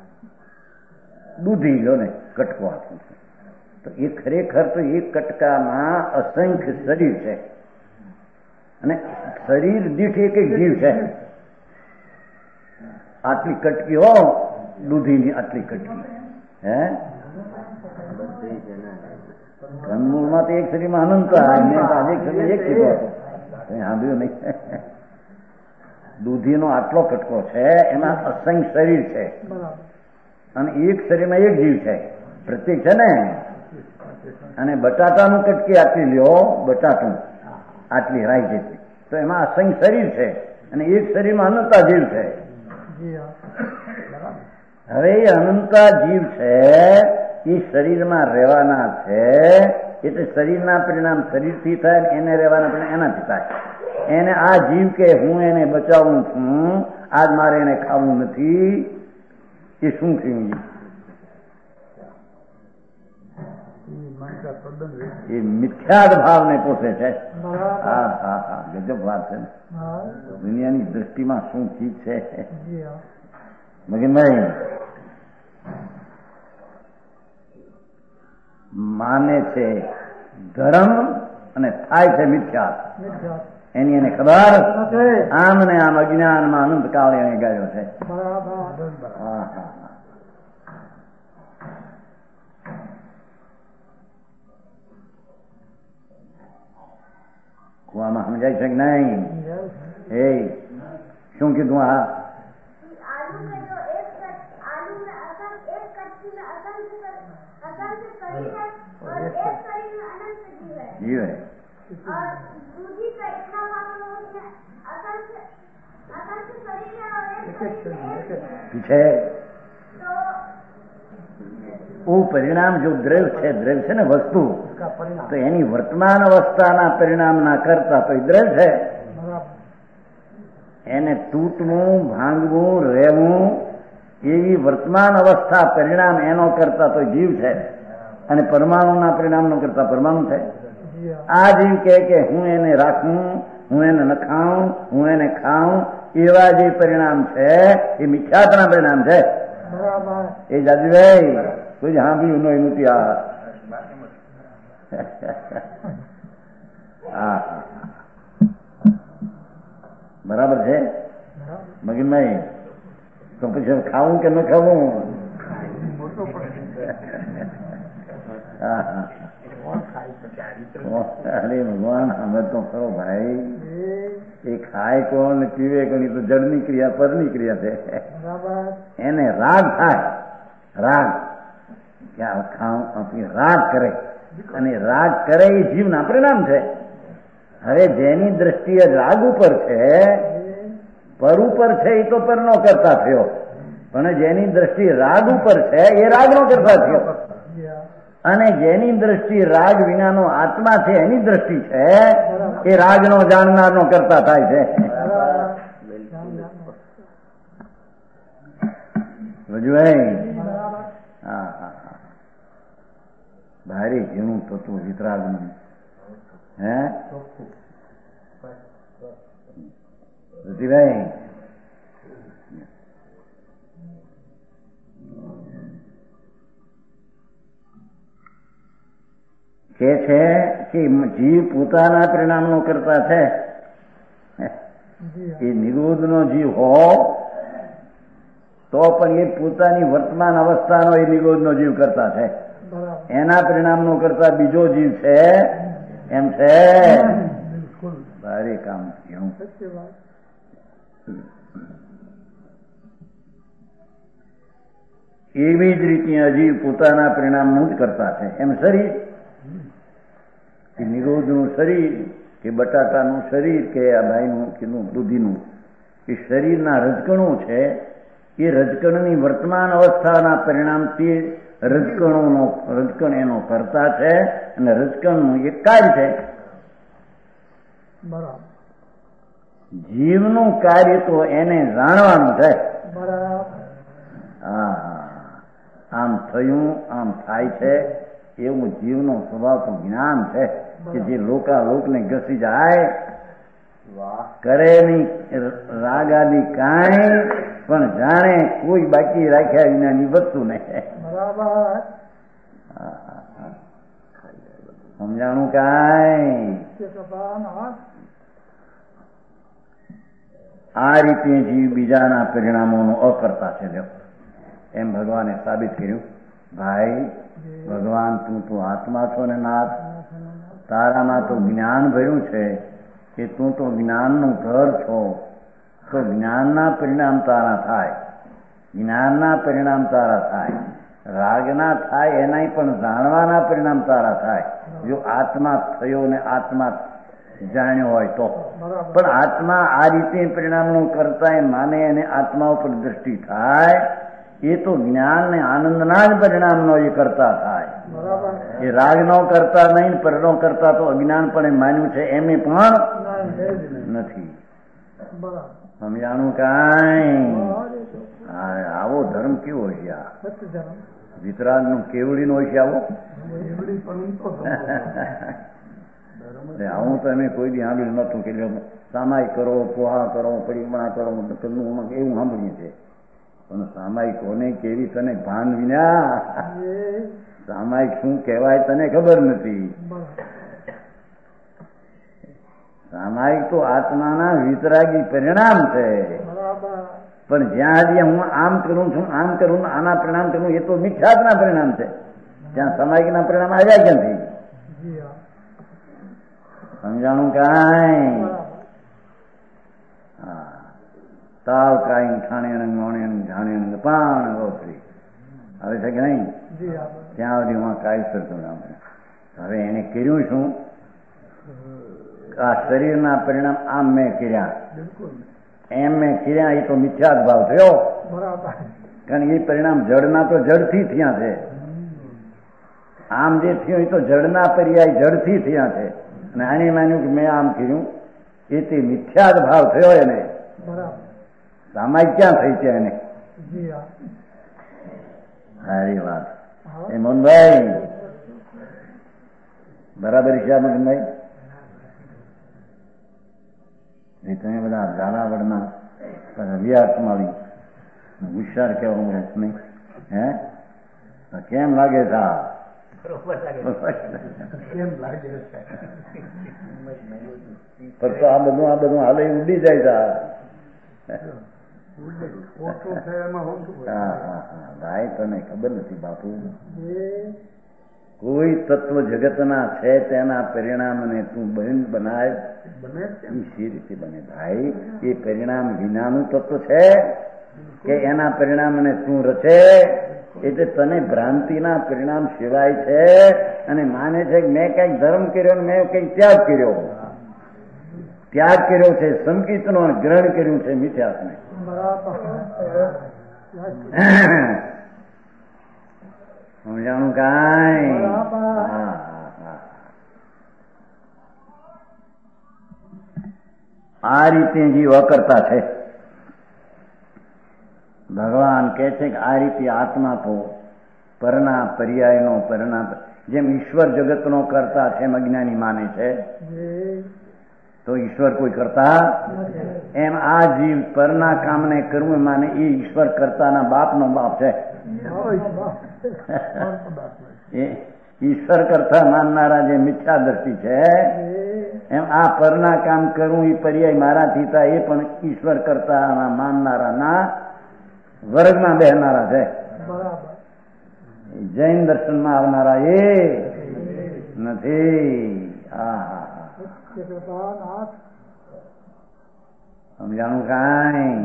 દૂધી લો ને કટકો હાથમાં છે. તો એ ખરેખર તો એક કટકામાં અસંખ્ય શરીર છે, અને શરીર દીઠ એક એક જીવ છે. આટલી કટકી હો દૂધીની, આટલી કટકી હે કંદમૂળમાં તો એક શરીરમાં અનંત એક કીધો હતો, સાંભળ્યું નહીં? દૂધીનો આટલો કટકો છે, એમાં અસંખ્ય શરીર છે, અને એક શરીરમાં એક જીવ છે, પ્રત્યેક છે ને. અને બટાટાનું કટકી આટલી લ્યો, બટાટું આટલી રાઈ જેટલી, તો એમાં અસંખ્ય શરીર છે, અને એક શરીરમાં અનંતા જીવ છે. હવે એ અનંતા જીવ છે એ શરીરમાં રહેવાના છે, એટલે શરીરના પરિણામ શરીરથી થાય, એને રહેવાના પરિણામ એનાથી થાય. એને આ જીવ કે હું એને બચાવું છું, આજ મારે એને ખાવું નથી, એ શું થયું? એ મિથ્યાદ ભાવને પોષે છે. હા હા હા ગજબ વાત છે. દુનિયાની દ્રષ્ટિમાં શું ચીજ છે? મગનભાઈ માને છે ધર્મ અને થાય છે મિથ્યા, એની એને ખબર. આમ ને આમ અજ્ઞાનમાં અનંત કાળે એને ગાયો છે. હા હા કુવામાં સમજાય છે કે નહીં? એ શું કીધું? હા જીવ है और दूधी का इतना पीछे वो परिणाम जो द्रव्य है ने वस्तु, तो एनी वर्तमान अवस्था परिणाम ना करता तो द्रव्य है. એને તૂટવું, ભાંગવું, રહેવું એવી વર્તમાન અવસ્થા પરિણામ એનો કરતા તો જીવ છે, અને પરમાણુના પરિણામનો કરતા પરમાણુ છે. આ જીવ કે હું એને રાખું, હું એને નખાઉં, હું એને ખાઉં, એવા જે પરિણામ છે એ મિથ્યાત્વના પરિણામ છે. એ જાદુભાઈ કોઈ સાંભળ્યું નહીં નથી આ હા બરાબર છે મગનભાઈ? તો પછી ખાવું કે ન ખાવું? અરે ભગવાન અમે તો ખરો ભાઈ, એ ખાય કોણ પીવે કોણ તો જડની ક્રિયા પરની ક્રિયા છે. એને રાગ થાય, રાગ રાગ કરે, અને રાગ કરે એ જીવના પરિણામ છે. હવે જેની દ્રષ્ટિએ રાગ ઉપર છે, પર ઉપર છે એ તો પરનો કરતા થયો, પણ જેની દ્રષ્ટિ રાગ ઉપર છે એ રાગનો કરતા થયો. અને જેની દ્રષ્ટિ રાગ વિનાનો આત્મા છે એની દ્રષ્ટિ છે એ રાગનો જાણનારનો કરતા થાય છે. હા હા હા, ભારે ઝીણું થતું વિતરાગનું. હે રતિભાઈ, કે છે કે જીવ પોતાના પરિણામનો કરતા છે. એ નિરોધનો જીવ હો તો પણ એ પોતાની વર્તમાન અવસ્થાનો એ નિરોધનો જીવ કરતા છે. એના પરિણામનો કરતા બીજો જીવ છે એમ છે. ભારે કામ થયું. એવી જ રીતે અજીવ પોતાના પરિણામનું જ કરતા છે. એમ શરીર, નિરોધનું શરીર કે બટાટાનું શરીર કે આ ભાઈનું કે દૂધીનું, એ શરીરના રજકણો છે. એ રજકણની વર્તમાન અવસ્થાના પરિણામથી રજકણ એનો કરતા છે, અને રજકણનું એક કાર્ય છે. જીવનું કાર્ય તો એને જાણવાનું છે. હા, આમ થયું આમ થાય છે એવું જીવનો સ્વભાવ તો જ્ઞાન છે કે જે લોકાલોકને ઘસી જાય, કરે નહીં રાગ આદિ કાંઈ, પણ જાણે કોઈ બાકી રાખ્યા વિનાની વસ્તુ નહીં. સમજાણું કાંઈ? આ રીતે જીવ બીજાના પરિણામોનો અકર્તા છે. એમ ભગવાને સાબિત કર્યું. ભાઈ ભગવાન, તું તો આત્મા છો ને નાથ, તારામાં તો જ્ઞાન ભર્યું છે કે તું તો જ્ઞાનનું ઘર છો, તો જ્ઞાનના પરિણામ તારા થાય, જ્ઞાનના પરિણામ તારા થાય, રાગના થાય એનાય પણ જાણવાના પરિણામ તારા થાય. જો આત્મા થયો ને આત્મા જાણ્યો હોય તો. પણ આત્મા આ રીતે પરિણામનું કરતા એ માને અને આત્મા ઉપર દ્રષ્ટિ થાય, એ તો જ્ઞાન ને આનંદના જ પરિણામનો એ કરતા થાય. એ રાગનો કરતા નહીં, પરનો કરતા તો અજ્ઞાન પણ માન્યું છે એમે પણ નથી. સમજાણું કાંઈ? આવો ધર્મ કેવો હોય છે? આ વિતરાગનું કેવડીનો હોય છે આવો. આવું તો અમે કોઈ દી સાંભળ્યું નતું કે સામાય કરો, પોહા કરો, પરિમણા કરો, એવું સાંભળ્યું છે. પણ સામાયિકોને કેવી તને ભાન વિના, સામાયિક શું કહેવાય તને ખબર નથી. સામાયિક તો આત્માના વિતરાગી પરિણામ છે. પણ જ્યાં હજી હું આમ કરું છું, આમ કરું, આના પરિણામ કરું, એ તો મિથ્યાના પરિણામ છે. ત્યાં સામાયિકના પરિણામ આવ્યા ક્યાંથી? સમજાણું કાંઈ? હા, તાવ કાંઈ ઠાણે મોણે જાણે પાણ ગોત્રી હવે છે કે નહીં? ત્યાં સુધી હું કાયસર છું. હવે એને કર્યું શું? આ શરીરના પરિણામ આમ મેં કર્યા, એમ મેં કર્યા, એ તો મિથ્યાદ ભાવ થયો. કારણ એ પરિણામ જડના તો જડથી થયા છે. આમ જે થયું એ તો જડના પર્યાય જડથી થયા છે. અને આને માન્યું કે મેં આમ કર્યું, એ તે મિથ્યાદ ભાવ થયો એને. સામાયિક ક્યાં થઈ છે એને? સારી વાત. એ મોહનભાઈ બરાબર છે મોહનભાઈ? તમે બધા ઝાલાવાડના વિહાર સમાવી હોશિયાર કહેવાનું નહીં. હે કેમ લાગે છે? ફક્ત આ બધું હાલે ઉડી જાય છે. ભાઈ તને ખબર નથી બાપુ, કોઈ તત્વ જગતના છે તેના પરિણામને તું બનાય સી રીતે બને ભાઈ? એ પરિણામ વિનાનું તત્વ છે કે એના પરિણામને તું રચે? એટલે તને ભ્રાંતિના પરિણામ સિવાય છે અને માને છે કે મેં કઈક ધર્મ કર્યો ને મેં કઈક ત્યાગ કર્યો છે, સંકિતનો ગ્રહણ કર્યું છે મિથ્યાસને. સમજાણું કાંઈ? આ રીતે જીવ અકર્તા છે. ભગવાન કહે છે કે આ રીતે આત્મા તો પરના પર્યાયનો જેમ ઈશ્વર જગતનો કરતા છે એમ અજ્ઞાની માને છે, તો ઈશ્વર કોઈ કરતા એમ આ જીવ પરના કામને કરવું માને એ ઈશ્વર કરતાના બાપનો બાપ છે. ઈશ્વર કરતા માનનારા જે મિથ્યા દ્રષ્ટિ છે એમ આ પરના કામ કરવું એ પર્યાય મારાથી થાય એ પણ ઈશ્વર કરતા માનનારાના વર્ગમાં બેહનારા છે. જૈન દર્શનમાં આવનારા એ નથી. સમજાણું કાંઈ?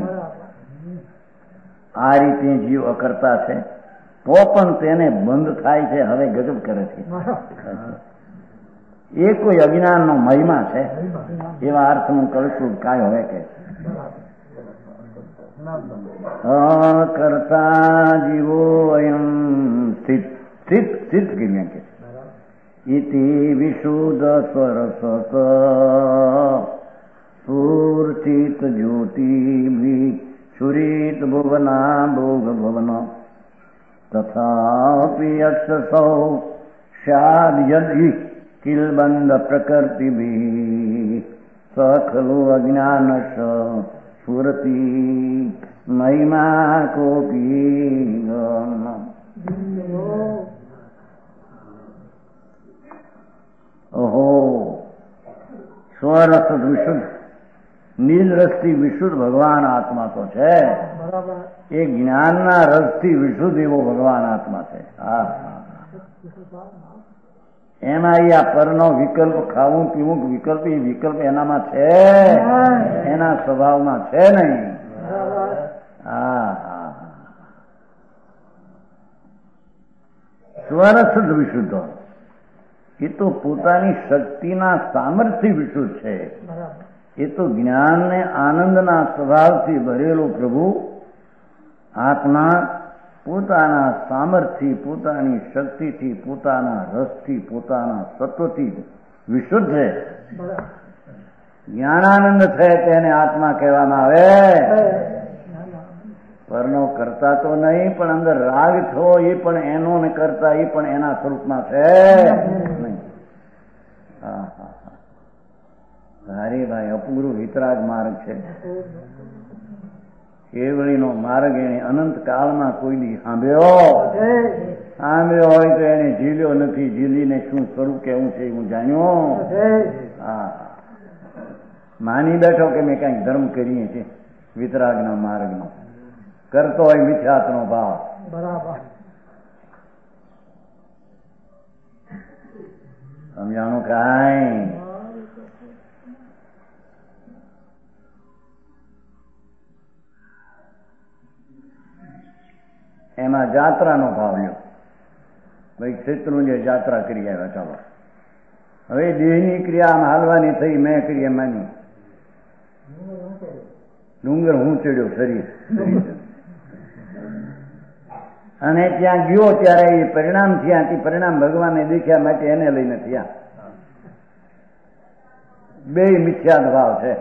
આ રીતે જીવ અકર્તા છે તો પણ તેને બંધ થાય છે. હવે ગજબ કરે છે. એ કોઈ અજ્ઞાનનો મહિમા છે એવા અર્થનું કળશું કાંઈ હવે કે અકર્તા જીવો અયમ સ્થિત કર્યા કે ઇતિ વિશુદ્ધ સ્વરસ સુરચિત જ્યોતિ સુરીત ભુવના ભોગ ભવન તથાપિ અક્ષસૌ સ્યાદ યદિ કિલબંધ પ્રકૃતિભિ સખલુ અજ્ઞાનશ સ્ફુરતિ મહિમા કોપી. ઓહો, સ્વરસ વિશુદ્ધ નીલ રસથી વિશુદ્ધ ભગવાન આત્મા તો છે. એ જ્ઞાનના રસથી વિશુદ્ધ એવો ભગવાન આત્મા છે. એમાં આ પરનો વિકલ્પ ખાવું પીવું વિકલ્પ એનામાં છે, એના સ્વભાવમાં છે નહીં. સ્વરસ વિશુદ્ધ એ તો પોતાની શક્તિના સામર્થ્ય વિશુદ્ધ છે. એ તો જ્ઞાનને આનંદના સ્વભાવથી ભરેલો પ્રભુ આત્મા પોતાના સામર્થ્ય, પોતાની શક્તિથી, પોતાના રસથી, પોતાના સત્વથી વિશુદ્ધ છે. જ્ઞાનાનંદ છે તેને આત્મા કહેવામાં આવે. પરનો કરતા તો નહીં, પણ અંદર રાગ થવો એ પણ એનો ને કરતા એ પણ એના સ્વરૂપમાં છે નહીં. હરિભાઈ અપૂરું વિતરાગ માર્ગ છે. કેવળીનો માર્ગ એને અનંત કાળમાં કોઈ દી સાંભળ્યો હોય તો એને ઝીલ્યો નથી. ઝીલીને શું સ્વરૂપ કેવું છે હું જાણ્યો. માની બેઠો કે મેં કઈક ધર્મ કરીએ છીએ. વિતરાગના માર્ગનો કરતો હોય મિથ્યાત્વનો ભાવ. સમજાણું કાંઈ? એમાં જાત્રાનો ભાવ લ્યો. ભાઈ ક્ષેત્રુંજય જાત્રા કરી આવ્યા, ચાલો હવે દેહની ક્રિયા આમ હાલવાની થઈ, મેં ક્રિયા માની. ડુંગર હું ચડ્યો શરીર અને ત્યાં ગયો ત્યારે એ પરિણામ થયા. તે પરિણામ ભગવાનને દેખ્યા માટે એને લઈને થયા. બે મિથ્યા ભાવ છે.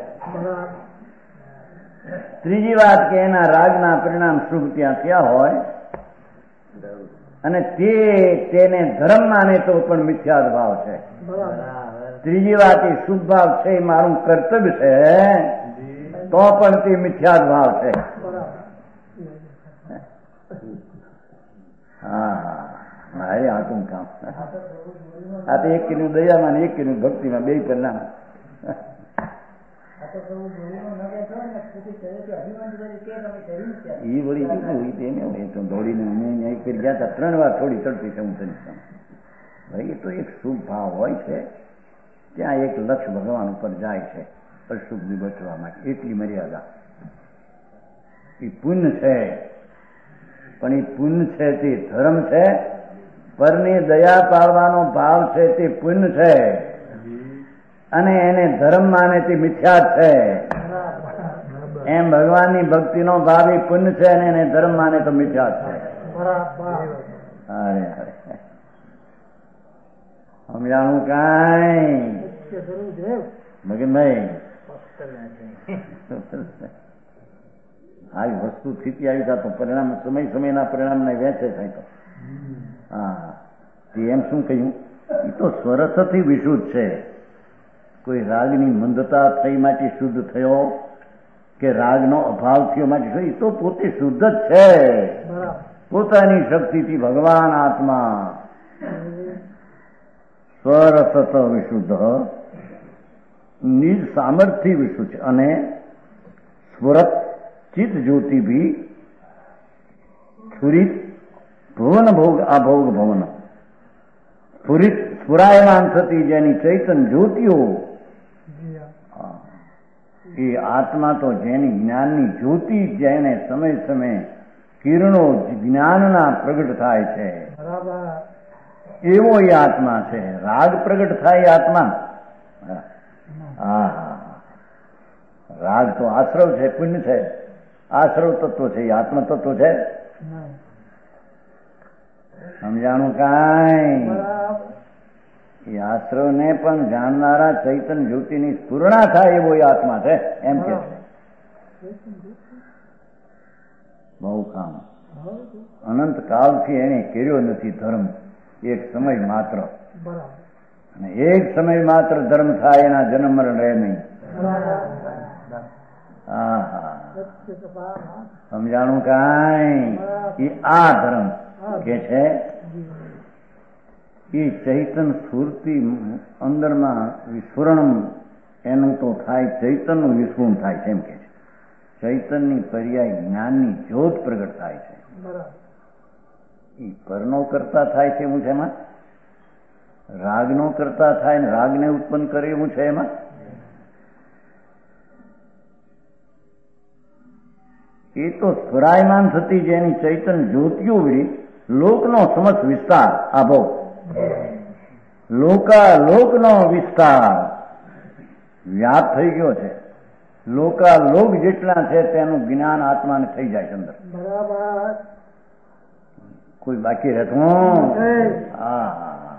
ત્રીજી વાત કે એના રાગના પરિણામ શુભ ત્યાં થયા હોય અને તેને ધર્મ માને તો પણ મિથ્યા ભાવ છે. ત્રીજી વાત એ શુભ ભાવ છે, મારું કર્તવ્ય છે તો પણ તે મિથ્યા ભાવ છે. હા, મારે આટલું કામ. આ તો એક કિલો દયામાં ને એક કિલો ભક્તિમાં બે પરિણામ. એ વળી કેટલું દોડીને કરી ગયા હતા 3 વાર થોડી ચડતી છે. હું તને ભાઈ એ તો એક શુભ ભાવ હોય છે, ત્યાં એક લક્ષ ભગવાન ઉપર જાય છે અશુભની બચવા માટે, એટલી મર્યાદા. એ પુણ્ય છે, પણ એ પુણ્ય છે તે ધર્મ છે, પરની દયા પાડવાનો ભાવ છે તે પુણ્ય છે, અને એને ધર્મ માને તે મિથ્યા છે. એમ ભગવાનની ભક્તિનો ભાવ એ પુણ્ય છે અને એને ધર્મ માને તો મિથ્યા છે. અરે અરે સમજાણું કાંઈ મગનભાઈ? આવી વસ્તુ સ્થિતિ આવી તો પરિણામ સમયના પરિણામને વેચે થાય તો. હા, એમ શું કહ્યું? એ તો સ્વરસથી વિશુદ્ધ છે. કોઈ રાગની મંદતા થઈ માટે શુદ્ધ થયો કે રાગનો અભાવ થયો માટે એ તો પોતે શુદ્ધ જ છે. પોતાની શક્તિથી ભગવાન આત્મા સ્વરસત વિશુદ્ધ, નિજ સામર્થ્ય વિશુદ્ધ છે. અને સ્ફુરત ચિત્ત જ્યોતિ ભી સ્ફુરિત ભુવન ભોગ અભોગ ભવન, સ્ફુરિત સ્ફુરાયમાન થતી જેની ચૈતન જ્યોતિઓ, એ આત્મા તો જેની જ્ઞાનની જ્યોતિ, જેને સમય સમય કિરણો જ્ઞાનના પ્રગટ થાય છે, એવો એ આત્મા છે. રાગ પ્રગટ થાય આત્મા. હા, રાગ તો આશ્રવ છે, પુણ્ય છે, આશ્રવ તત્વ છે, એ આત્મ તત્વ છે. સમજાણું કાંઈ? એ આશ્રવ ને પણ જાણનારા ચૈતન્ય જ્યોતિની સ્ફુરણા થાય એવો એ આત્મા છે, એમ કે છે. બહુ કામ અનંત કાળથી એને કર્યો નથી ધર્મ, એક સમય માત્ર. અને એક સમય માત્ર ધર્મ થાય, એના જન્મ મરણ રહે નહીં. હા હા, સમજાણું કાંઈ? એ આ ધર્મ કે છે એ ચૈતન સ્ફૂર્તિ અંદરમાં વિસ્ફુરણ એનું તો થાય, ચૈતનનું વિસ્ફુરણ થાય છે એમ કે છે. ચૈતનની પર્યાય જ્ઞાનની જ્યોત પ્રગટ થાય છે. એ પરનો કરતા થાય છે એવું છે એમાં, રાગનો કરતા થાય ને રાગને ઉત્પન્ન કરે એવું છે એમાં. એ તો સ્ફુરાયમાન થતી જેની ચૈતન જ્યોતિઓ વળી લોકનો સમસ્ત વિસ્તાર આભો, લોકનો વિસ્તાર વ્યાપ થઈ ગયો છે. લોક જેટલા છે તેનું જ્ઞાન આત્માને થઈ જાય છે અંદર. બરાબર, કોઈ બાકી રહેતું? હા,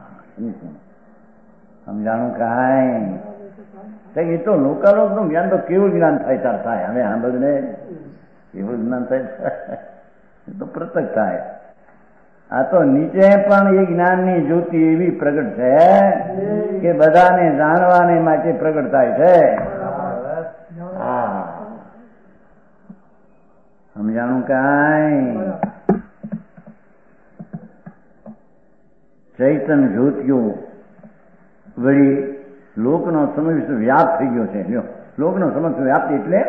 સમજાણું કાંઈ? એ તો લોકાલોક નું જ્ઞાન તો કેવું જ્ઞાન થાય તાર થાય. હવે સાંભળ ને, એવું જ્ઞાન થાય એ તો પ્રત્યક્ષ થાય. આ તો નીચે પણ એ જ્ઞાનની જ્યોતિ એવી પ્રગટ છે કે બધાને જાણવાને માટે પ્રગટ થાય છે. હા, સમજાણું કાંઈ? ચૈતન જ્યોતિઓ વળી લોકનો સમય વ્યાપ થઈ ગયો છે. લોકનો સમય વ્યાપ એટલે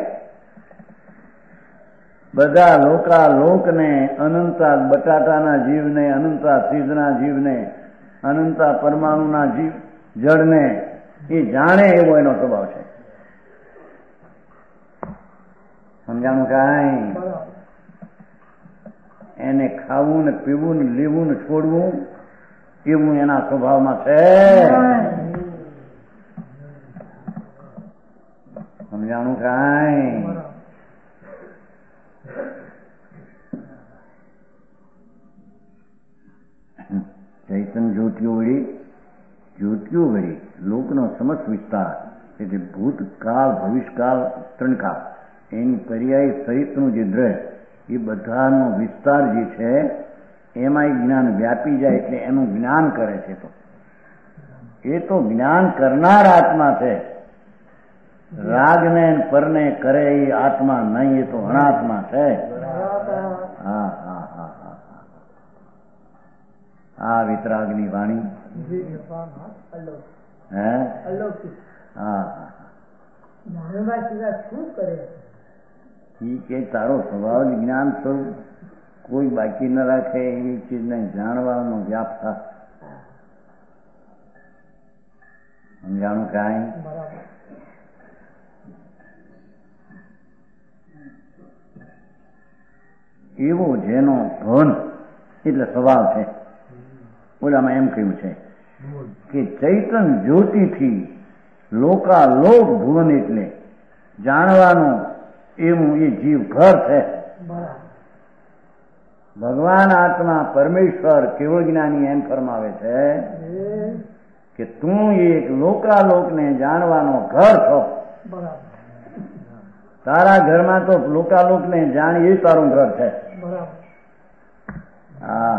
બધા લોકને, અનંતા બટાટાના જીવને, અનંતા સીધના જીવને, અનંતા પરમાણુના જીવ જળને એ જાણે એવો એનો સ્વભાવ છે. સમજાણું કાંઈ? એને ખાવું ને પીવું ને લેવું ને છોડવું એવું એના સ્વભાવમાં છે. સમજાણું કાંઈ? ચૈતન જ્યોતિઓ વળી લોકનો સમસ્ત વિસ્તાર એટલે ભૂતકાળ, ભવિષ્યકાળ, 3 કાળ, એની પર્યાય સહિતનું જે દ્રવ્ય, એ બધાનો વિસ્તાર જે છે એમાં જ્ઞાન વ્યાપી જાય એટલે એનું જ્ઞાન કરે છે. તો એ તો જ્ઞાન કરનાર આત્મા છે. રાગને પરને કરે એ આત્મા નહીં, એ તો અનાત્મા છે. હા હા હા હા, આ આ વિતરાગની વાણી હે હા શું કરે કે તારો સ્વભાવ જ્ઞાન સ્વરૂપ કોઈ બાકી ન રાખે એવી ચીજને જાણવાનો વ્યાપ થાય સમજાણું કાંઈ એવો જેનો ધન એટલે સ્વભાવ છે ઓલામાં એમ કહ્યું છે કે ચૈતન જ્યોતિથી લોકાલોક ભુવન એટલે જાણવાનું એવું એ જીવ ઘર છે ભગવાન આત્મા પરમેશ્વર કેવળ જ્ઞાની એમ ફરમાવે છે કે તું એક લોકાલોકને જાણવાનો ઘર છો તારા ઘરમાં તો લોકાલોકને જાણી એ તારું ઘર છે હા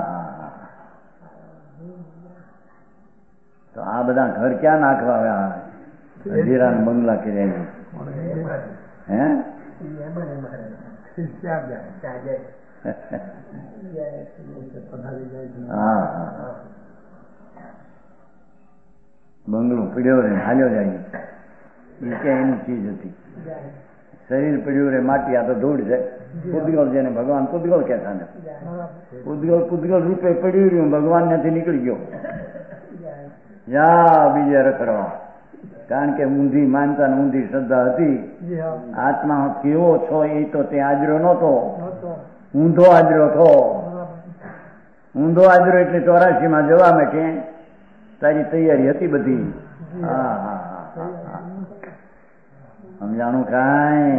તો આ બધા ઘર ક્યાં નાખવા આવ્યા હજીરા બંગલા કર્યા હે હા બંગલો પીડ્યો રે હાલ્યો જાય એ ક્યાં એની ચીજ હતી શરીર પીડ્યું રે માટી આ તો ધૂળ છે પૂતગલ જેને ભગવાન પૂતગલ કહેતા ને પૂતગલ રૂપે પડ્યું રહ્યું ભગવાન ત્યાંથી નીકળી ગયો યા બીજે રખડવા કારણ કે ઊંધી માનતા ને ઊંધી શ્રદ્ધા હતી આત્મા કેવો છો એ તો ત્યાં આદર્યો નહોતો ઊંધો આદર્યો હતો ઊંધો આદર્યો એટલે 84 માં જવા માટે તારી તૈયારી હતી બધી હા હા હા સમજાણું કાંઈ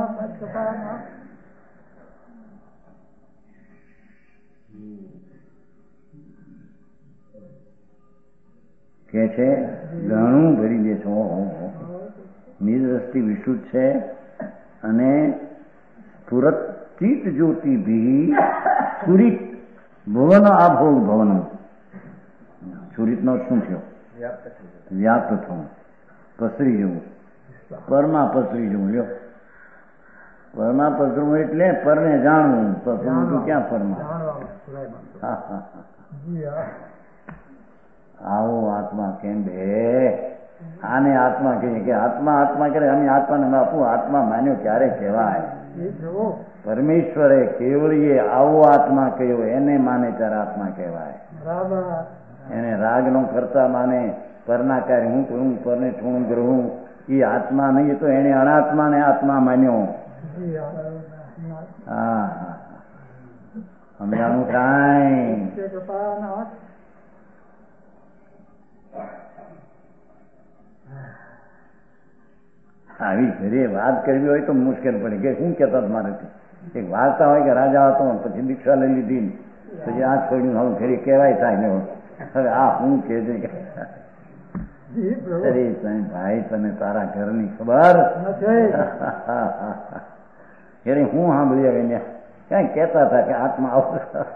કે છે ઘણું ભરી દે છો નિજ દ્રષ્ટિ વિશુદ્ધ છે અને સુરત ચિત્ત જ્યોતિ ભી સુરિત ભુવન આભોગ ભવન સુરિત નો શું થયો વ્યાપ્ત થવું પસરી જવું પરમાં પસરી જવું લ્યો પરમાં પસરવું એટલે પરને જાણવું પસરવું ક્યાં પરમાં આવો આત્મા કેમ બે આને આત્મા કહીએ કે આત્મા આત્મા કરે અમે આત્માને બાપુ આત્મા માન્યો ક્યારે કહેવાય પરમેશ્વરે કેવળીએ આવો આત્મા કહ્યો એને માને ત્યારે આત્મા કહેવાય એને રાગ નો કરતા માને પરના કાર્ય હું કહું પરને થોડું ગ્રહું એ આત્મા નહીં તો એને અનાત્માને આત્મા માન્યો હા સમજાણું કાંઈ આવી ઘરે વાત કરવી હોય તો મુશ્કેલ પડે કે શું કહેતા મારાથી એક વાર્તા હોય કે રાજા હતો પછી દીક્ષા લઈ લીધી પછી આ છોડ્યું હવે ઘરે કહેવાય થાય ને હવે આ હું કે અરે ભાઈ તને તારા ઘરની ખબર અરે હું સાંભળી આવે ને ક્યાં કહેતા હતા કે આત્મા આવો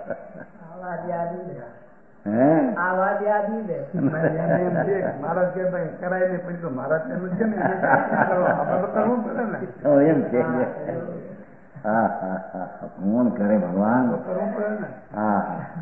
એમ છે હા હા હા કોણ કરે ભગવાન હા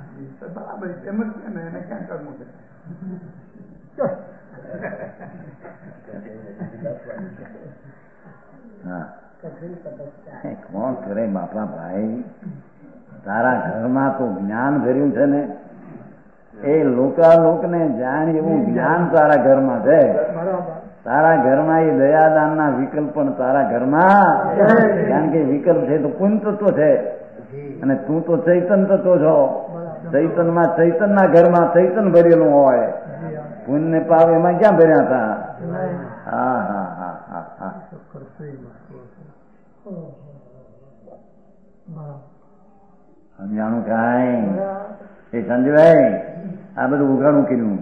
કોણ કરે બાપા ભાઈ તારા ઘરમાં તો જ્ઞાન ભર્યું છે ને એ લોકાલોક ને જાણ એવું જ્ઞાન તારા ઘરમાં છે તારા ઘરમાં એ દયાદાન ના વિકલ્પ પણ તારા ઘરમાં કારણ કે વિકલ્પ છે તો પુણ્ય તત્વ છે અને તું તો ચૈતન તત્વ છો ચૈતન માં ચૈતન ના ઘરમાં ચૈતન ભરેલું હોય પુણ્ય ને પાપ એમાં ક્યાં ભર્યા હતા હા હા હા હા હા સમજાણું કાંઈ એ સંજયભાઈ આ બધું ઉઘાડું કર્યું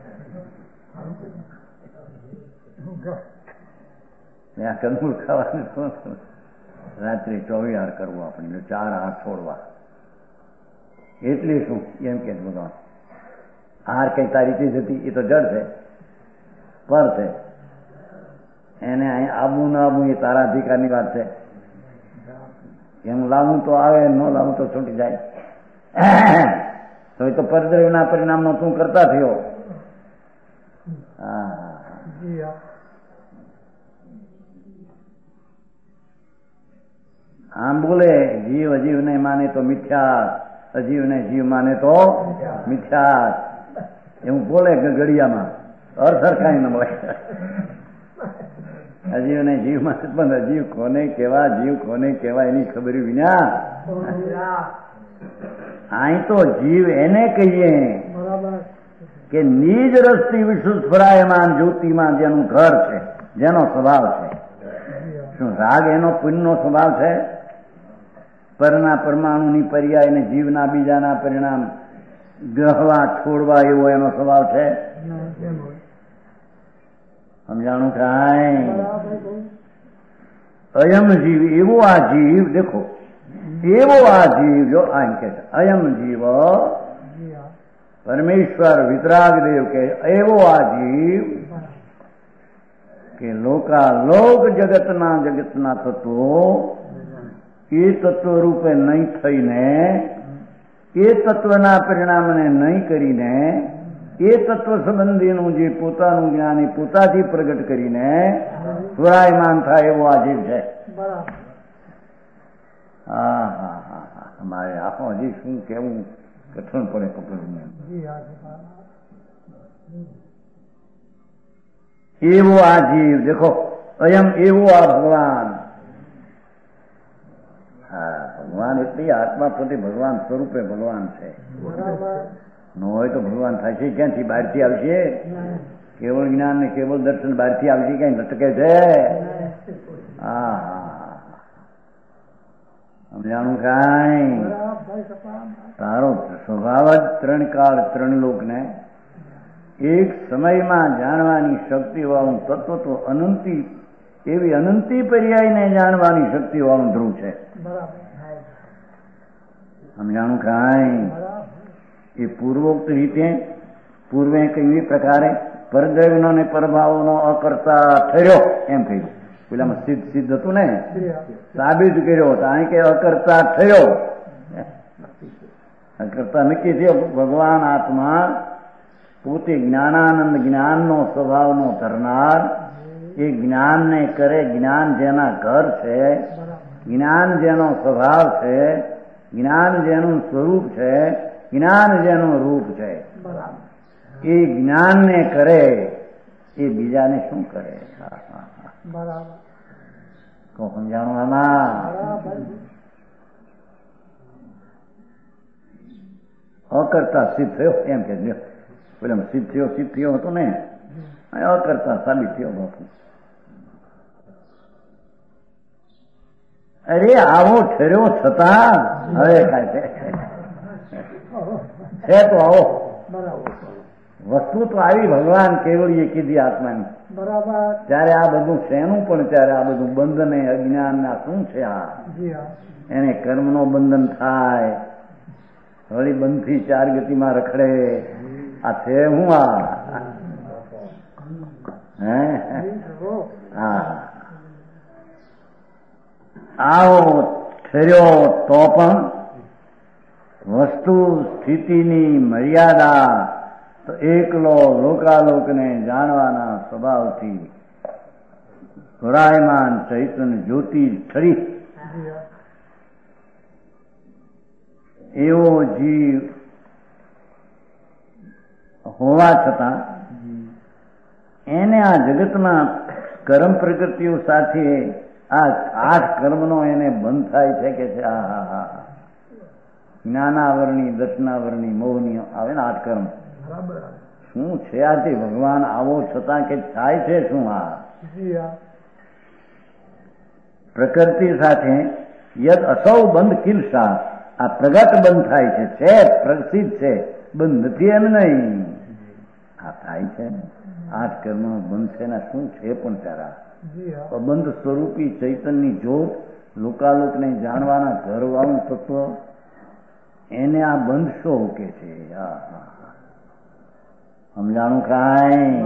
આ કંદમૂળ ખાવાનું રાત્રે 24 હાર કરવું આપણે 4 હાર છોડવા એટલે શું એમ કે ભગવાન હાર કઈ તારી ચીજ હતી એ તો જડ છે પર છે એને અહીં આવવું ન આવવું એ તારા અધિકારની વાત છે એમ લાવું તો આવે ન લાવું તો છૂટી જાય તો એ તો પરદ્રવ્યના પરિણામનો તું કરતા થયો. આમ બોલે જીવ અજીવને માને તો મિથ્યા, અજીવને જીવ માને તો મિથ્યા, એવું બોલે ગગડિયામાં. અર્થ સરખાઈ ન મળે. અજીવને જીવ માને પણ અજીવ કોને કેવા, જીવ કોને કેવા એની ખબર વિના અહીં તો જીવ એને કહીએ કે નિજ રસથી વિશુદ્ધ ફરાયમાન જ્યોતિમાં જેનું ઘર છે, જેનો સ્વભાવ છે. શું રાગ એનો પુણ્યનો સ્વભાવ છે? પરના પરમાણુની પર્યાય અને જીવના બીજાના પરિણામ ગ્રહવા છોડવા એવો એનો સ્વભાવ છે? સમજાણું કાંઈ? અયમ જીવ, એવો આ જીવ, દેખો એવો આ જીવ, જો આમ કે અયમ જીવ પરમેશ્વર વિતરાગદેવ કે એવો આ જીવ કે લોકાલોક જગતના તત્વો એ તત્વ રૂપે નહીં થઈને, એ તત્વના પરિણામને નહીં કરીને, એ તત્વ સંબંધીનું જે પોતાનું જ્ઞાન એ પોતાથી પ્રગટ કરીને સ્વરાયમાન થાય એવો આ જીવ છે. હા હા હા હા, મારે આખો હજી શું કેવું કઠણ પડે કપડું. એવો આ જીવ, દેખો અયમ એવો આ ભગવાન. હા, ભગવાન એટલે આત્મા પોતે ભગવાન સ્વરૂપે ભગવાન છે. ન હોય તો ભગવાન થાય છે ક્યાંથી? બહારથી આવશે? કેવળ જ્ઞાન ને કેવળ દર્શન બહારથી આવશે? ક્યાંય લટકે છે? હા હા, સમજાણું કાંઈ? તારો સ્વભાવ જ ત્રણ કાળ ત્રણ લોકને એક સમયમાં જાણવાની શક્તિ વાળું તત્વ તો અનંતી, એવી અનંતી પર્યાયને જાણવાની શક્તિ વાળું ધ્રુવ છે. સમજાણું કાંઈ? એ પૂર્વોક્ત રીતે પૂર્વે કઈ પ્રકારે પરદ્રવ્યનો ને પરભાવનો અકર્તા ઠર્યો એમ કહ્યું. પેલામાં સિદ્ધ સિદ્ધ હતું ને, સાબિત કર્યો તો અહીં કે અકર્તા ઠર્યો. અકર્તા નક્કી થયો. ભગવાન આત્મા પોતે જ્ઞાનાનંદ જ્ઞાનનો સ્વભાવનો ધરનાર, એ જ્ઞાનને કરે. જ્ઞાન જેના ઘર છે, જ્ઞાન જેનો સ્વભાવ છે, જ્ઞાન જેનું સ્વરૂપ છે, જ્ઞાન જેનું રૂપ છે, એ જ્ઞાનને કરે. એ બીજાને શું કરે? તો સમજાણું આમાં? અકર્તા સિદ્ધ થયો એમ કે પેલા સિદ્ધ થયો હતો ને, અકર્તા સાબિત થયો બાપુ. અરે આવો ઠર્યો છતાં હવે કાંઈ છે તો આવો વસ્તુ તો આવી ભગવાન કેવળીએ કીધી આત્માની. ત્યારે આ બધું શેનું પણ, ત્યારે આ બધું બંધન અજ્ઞાન ના શું છે? આ એને કર્મનો બંધન થાય, વળી બંધથી ચાર ગતિમાં રખડે. આ છે હું આ? હે હા, આવો ઠર્યો તો પણ વસ્તુ સ્થિતિની મર્યાદા તો એકલો લોકાલોકને જાણવાના સ્વભાવથી સ્વરાયમાન ચૈતન્ય જ્યોતિ ઠરી એવો જીવ હોવા છતાં એને આ જગતમાં કર્મ પ્રકૃતિઓ સાથે આ 8 કર્મનો એને બંધ થાય છે કે છે. હા હા હા, જ્ઞાનાવરણી, દર્શનાવરણી, મોહની આવે ને 8 કર્મ. શું છે આથી ભગવાન આવો છતાં કે થાય છે શું? આ પ્રકૃતિ સાથે યદ અસૌ બંધ કિલસા, આ પ્રગટ બંધ થાય છે પ્રસિદ્ધ છે, બંધ નથી એમ નહીં. આ થાય છે 8 કર્મ બંધ છે ને શું છે પણ તારા અબંધ સ્વરૂપી ચૈતન્યની જ્યોત લોકાલોકને જાણવાના ઘરવાળું તત્વ, એને આ બંધ શો કે છે? સમજાણું કાંઈ?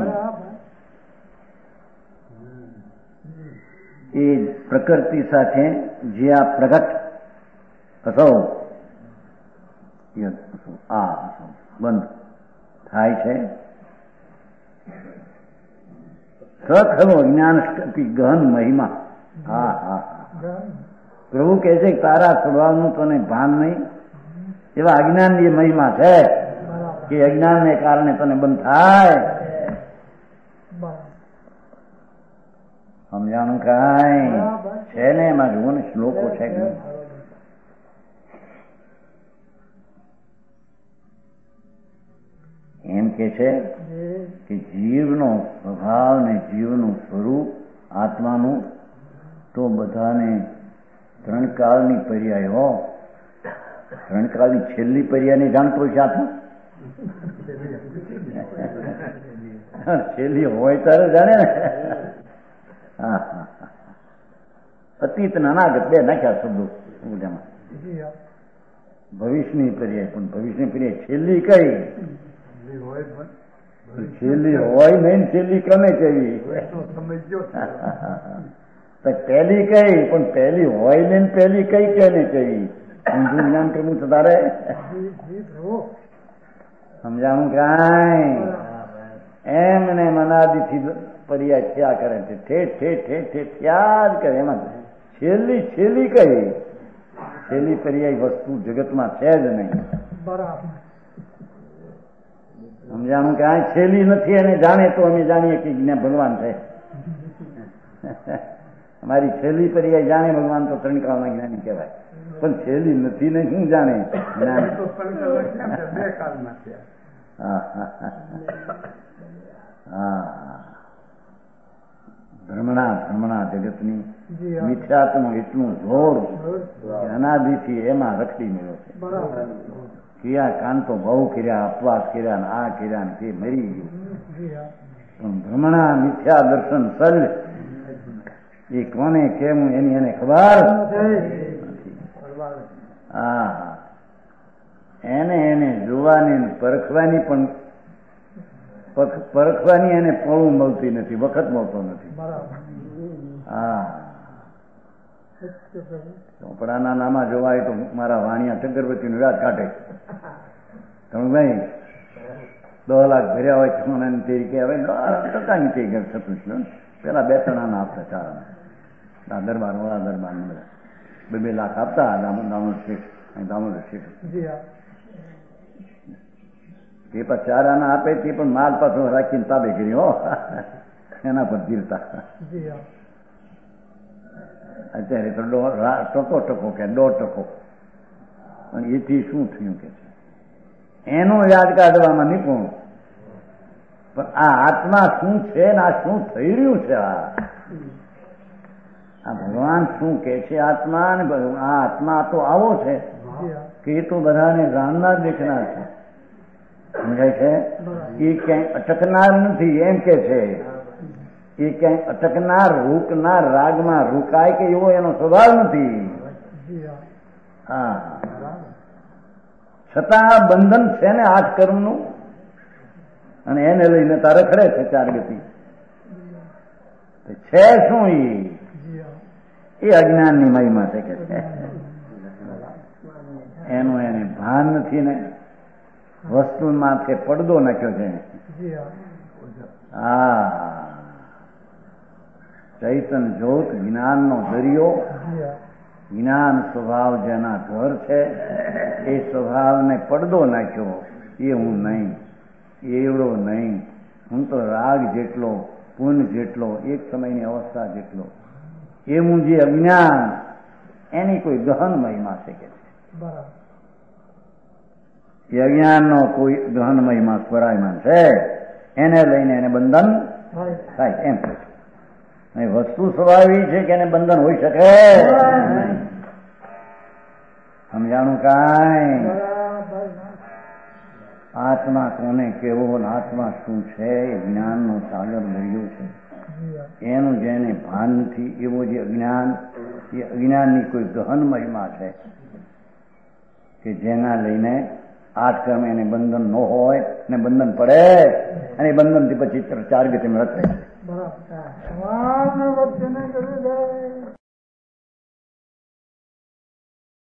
એ પ્રકૃતિ સાથે જે આ પ્રગટ અસૌ આ બંધ થાય છે. સખલો જ્ઞાન ગહન મહિમા. હા હા, પ્રભુ કહે છે કે તારા સ્વભાવનું તને ભાન નહીં, એવા અજ્ઞાનની જે મહિમા છે કે અજ્ઞાનને કારણે તને બંધ થાય. સમજાણું કાંઈ છે ને એમાં જુઓ ને શ્લોકો છે કે એમ કે છે કે જીવનો સ્વભાવ ને જીવનું સ્વરૂપ આત્માનું તો બધાને ત્રણ કાળની પર્યાય હો. ત્રણ કાળની છેલ્લી પર્યાયને જાણતો છે આત્મા. છેલ્લી હોય ત્યારે જાણે ને. હા હા, અતીત ને અનાગત બે નાખ્યા શબ્દો પૂજામાં. ભવિષ્યની પર્યાય, પણ ભવિષ્યની પર્યાય છેલ્લી કઈ? છેલ્લી હોય નહીં, છેલ્લી કમે કેવી? પહેલી કઈ? પણ પહેલી હોય નહીં, પહેલી કઈ કેને કેવી? ઊંધું જ્ઞાન કરવું છે તારે. સમજાણું કાંઈ? એમ ને અનાદિથી પર્યાય થયા કરે છે, ઠેઠ ઠેઠ ઠેઠ ઠેઠ થયા જ કરે. એમાં છેલ્લી છેલ્લી કઈ? છેલ્લી પર્યાય વસ્તુ જગતમાં છે જ નહીં. સમજાણું કે આ છેલ્લી નથી અને જાણે તો અમે જાણીએ કે ભગવાન છે. અમારી છેલ્લી પર્યાય જાણે ભગવાન તો ત્રણ કાળના જ્ઞાની કહેવાય, પણ છેલ્લી નથી ને શું જાણે જ્ઞાન? ભ્રમણા જગતની મિથ્યાત્વનું એટલું જોર અનાદિથી એમાં રખડી મળ્યો છે. ક્રિયા કાંતો બહુ કર્યા, અપવાસ કર્યા, આ કર્યા ને તે મરી ગયું. પણ ભ્રમણા મિથ્યા દર્શન સલ એ કોને કેવું એની એને ખબર. હા, એને જોવાની પરખવાની પણ પરખવાની એને પળું મળતી નથી, વખત મળતો નથી. હા, ચોપડાના નામાં જોવાય તો મારા વાણિયા ચંદ્રવતીનું રાત કાઢે. તમે ભાઈ 10 લાખ ભર્યા હોય સોનાની તેરી કે હવે ટકાની તે ઘર થતું છે. પેલા 2 ટણાના આપતા ચાર દરબાર વડા દરબાર ને બધા 2 લાખ આપતા. દામોદર શેઠ તે પણ 4 આના આપે તે પણ માલ પાછો રાખીને તાબે કરી હો, એના પર જીરતા. અત્યારે તો ટકો કે 1.5%, પણ એથી શું થયું કે છે એનું યાદ કાઢવામાં નિપુણ. પણ આ આત્મા શું છે ને આ શું થઈ રહ્યું છે? આ ભગવાન શું કે છે આત્મા ને આ આત્મા તો આવો છે કે એ તો બધાને જાણનાર દેખનાર છે. સમજાય છે? એ ક્યાંય અટકનાર નથી એમ કે છે. એ ક્યાંય અટકનાર રૂકનાર રાગમાં રૂકાય કે એવો એનો સ્વભાવ નથી. હા, છતાં બંધન છે ને 8 કર્મનું, અને એને લઈને તારે ખડે છે 4 ગતિ છે. શું એ અજ્ઞાનની મહિમા છે કે છે. એનું એને ભાન નથી ને વસ્તુ માથે પડદો નાખ્યો છે. હા, ચૈતન જ્યોત જ્ઞાનનો દરિયો, જ્ઞાન સ્વભાવ જેના ઘર છે એ સ્વભાવને પડદો નાખ્યો. એ હું નહીં, એવડો નહીં, હું તો રાગ જેટલો, પુન જેટલો, એક સમયની અવસ્થા જેટલો. એ હું જે અજ્ઞાન એની કોઈ ગહન મહિમા છે કે એ અજ્ઞાનનો કોઈ ગહન મહિમા સ્વરાયમાન છે, એને લઈને એને બંધન થાય એમ છે. વસ્તુ સ્વભાવી છે કે એને બંધન હોઈ શકે? સમજાણું કાંઈ? આત્મા કોને કેવો, આત્મા શું છે? જ્ઞાનનો સાગર દરિયો છે. એનું જેને ભાન નથી એવો જે અજ્ઞાન, એ અજ્ઞાનની કોઈ ગહન મહિમા છે કે જેના લઈને 8 કર્મ એને બંધન ન હોય ને બંધન પડે, અને બંધનથી પછી 4 ગતિમાં રખાય.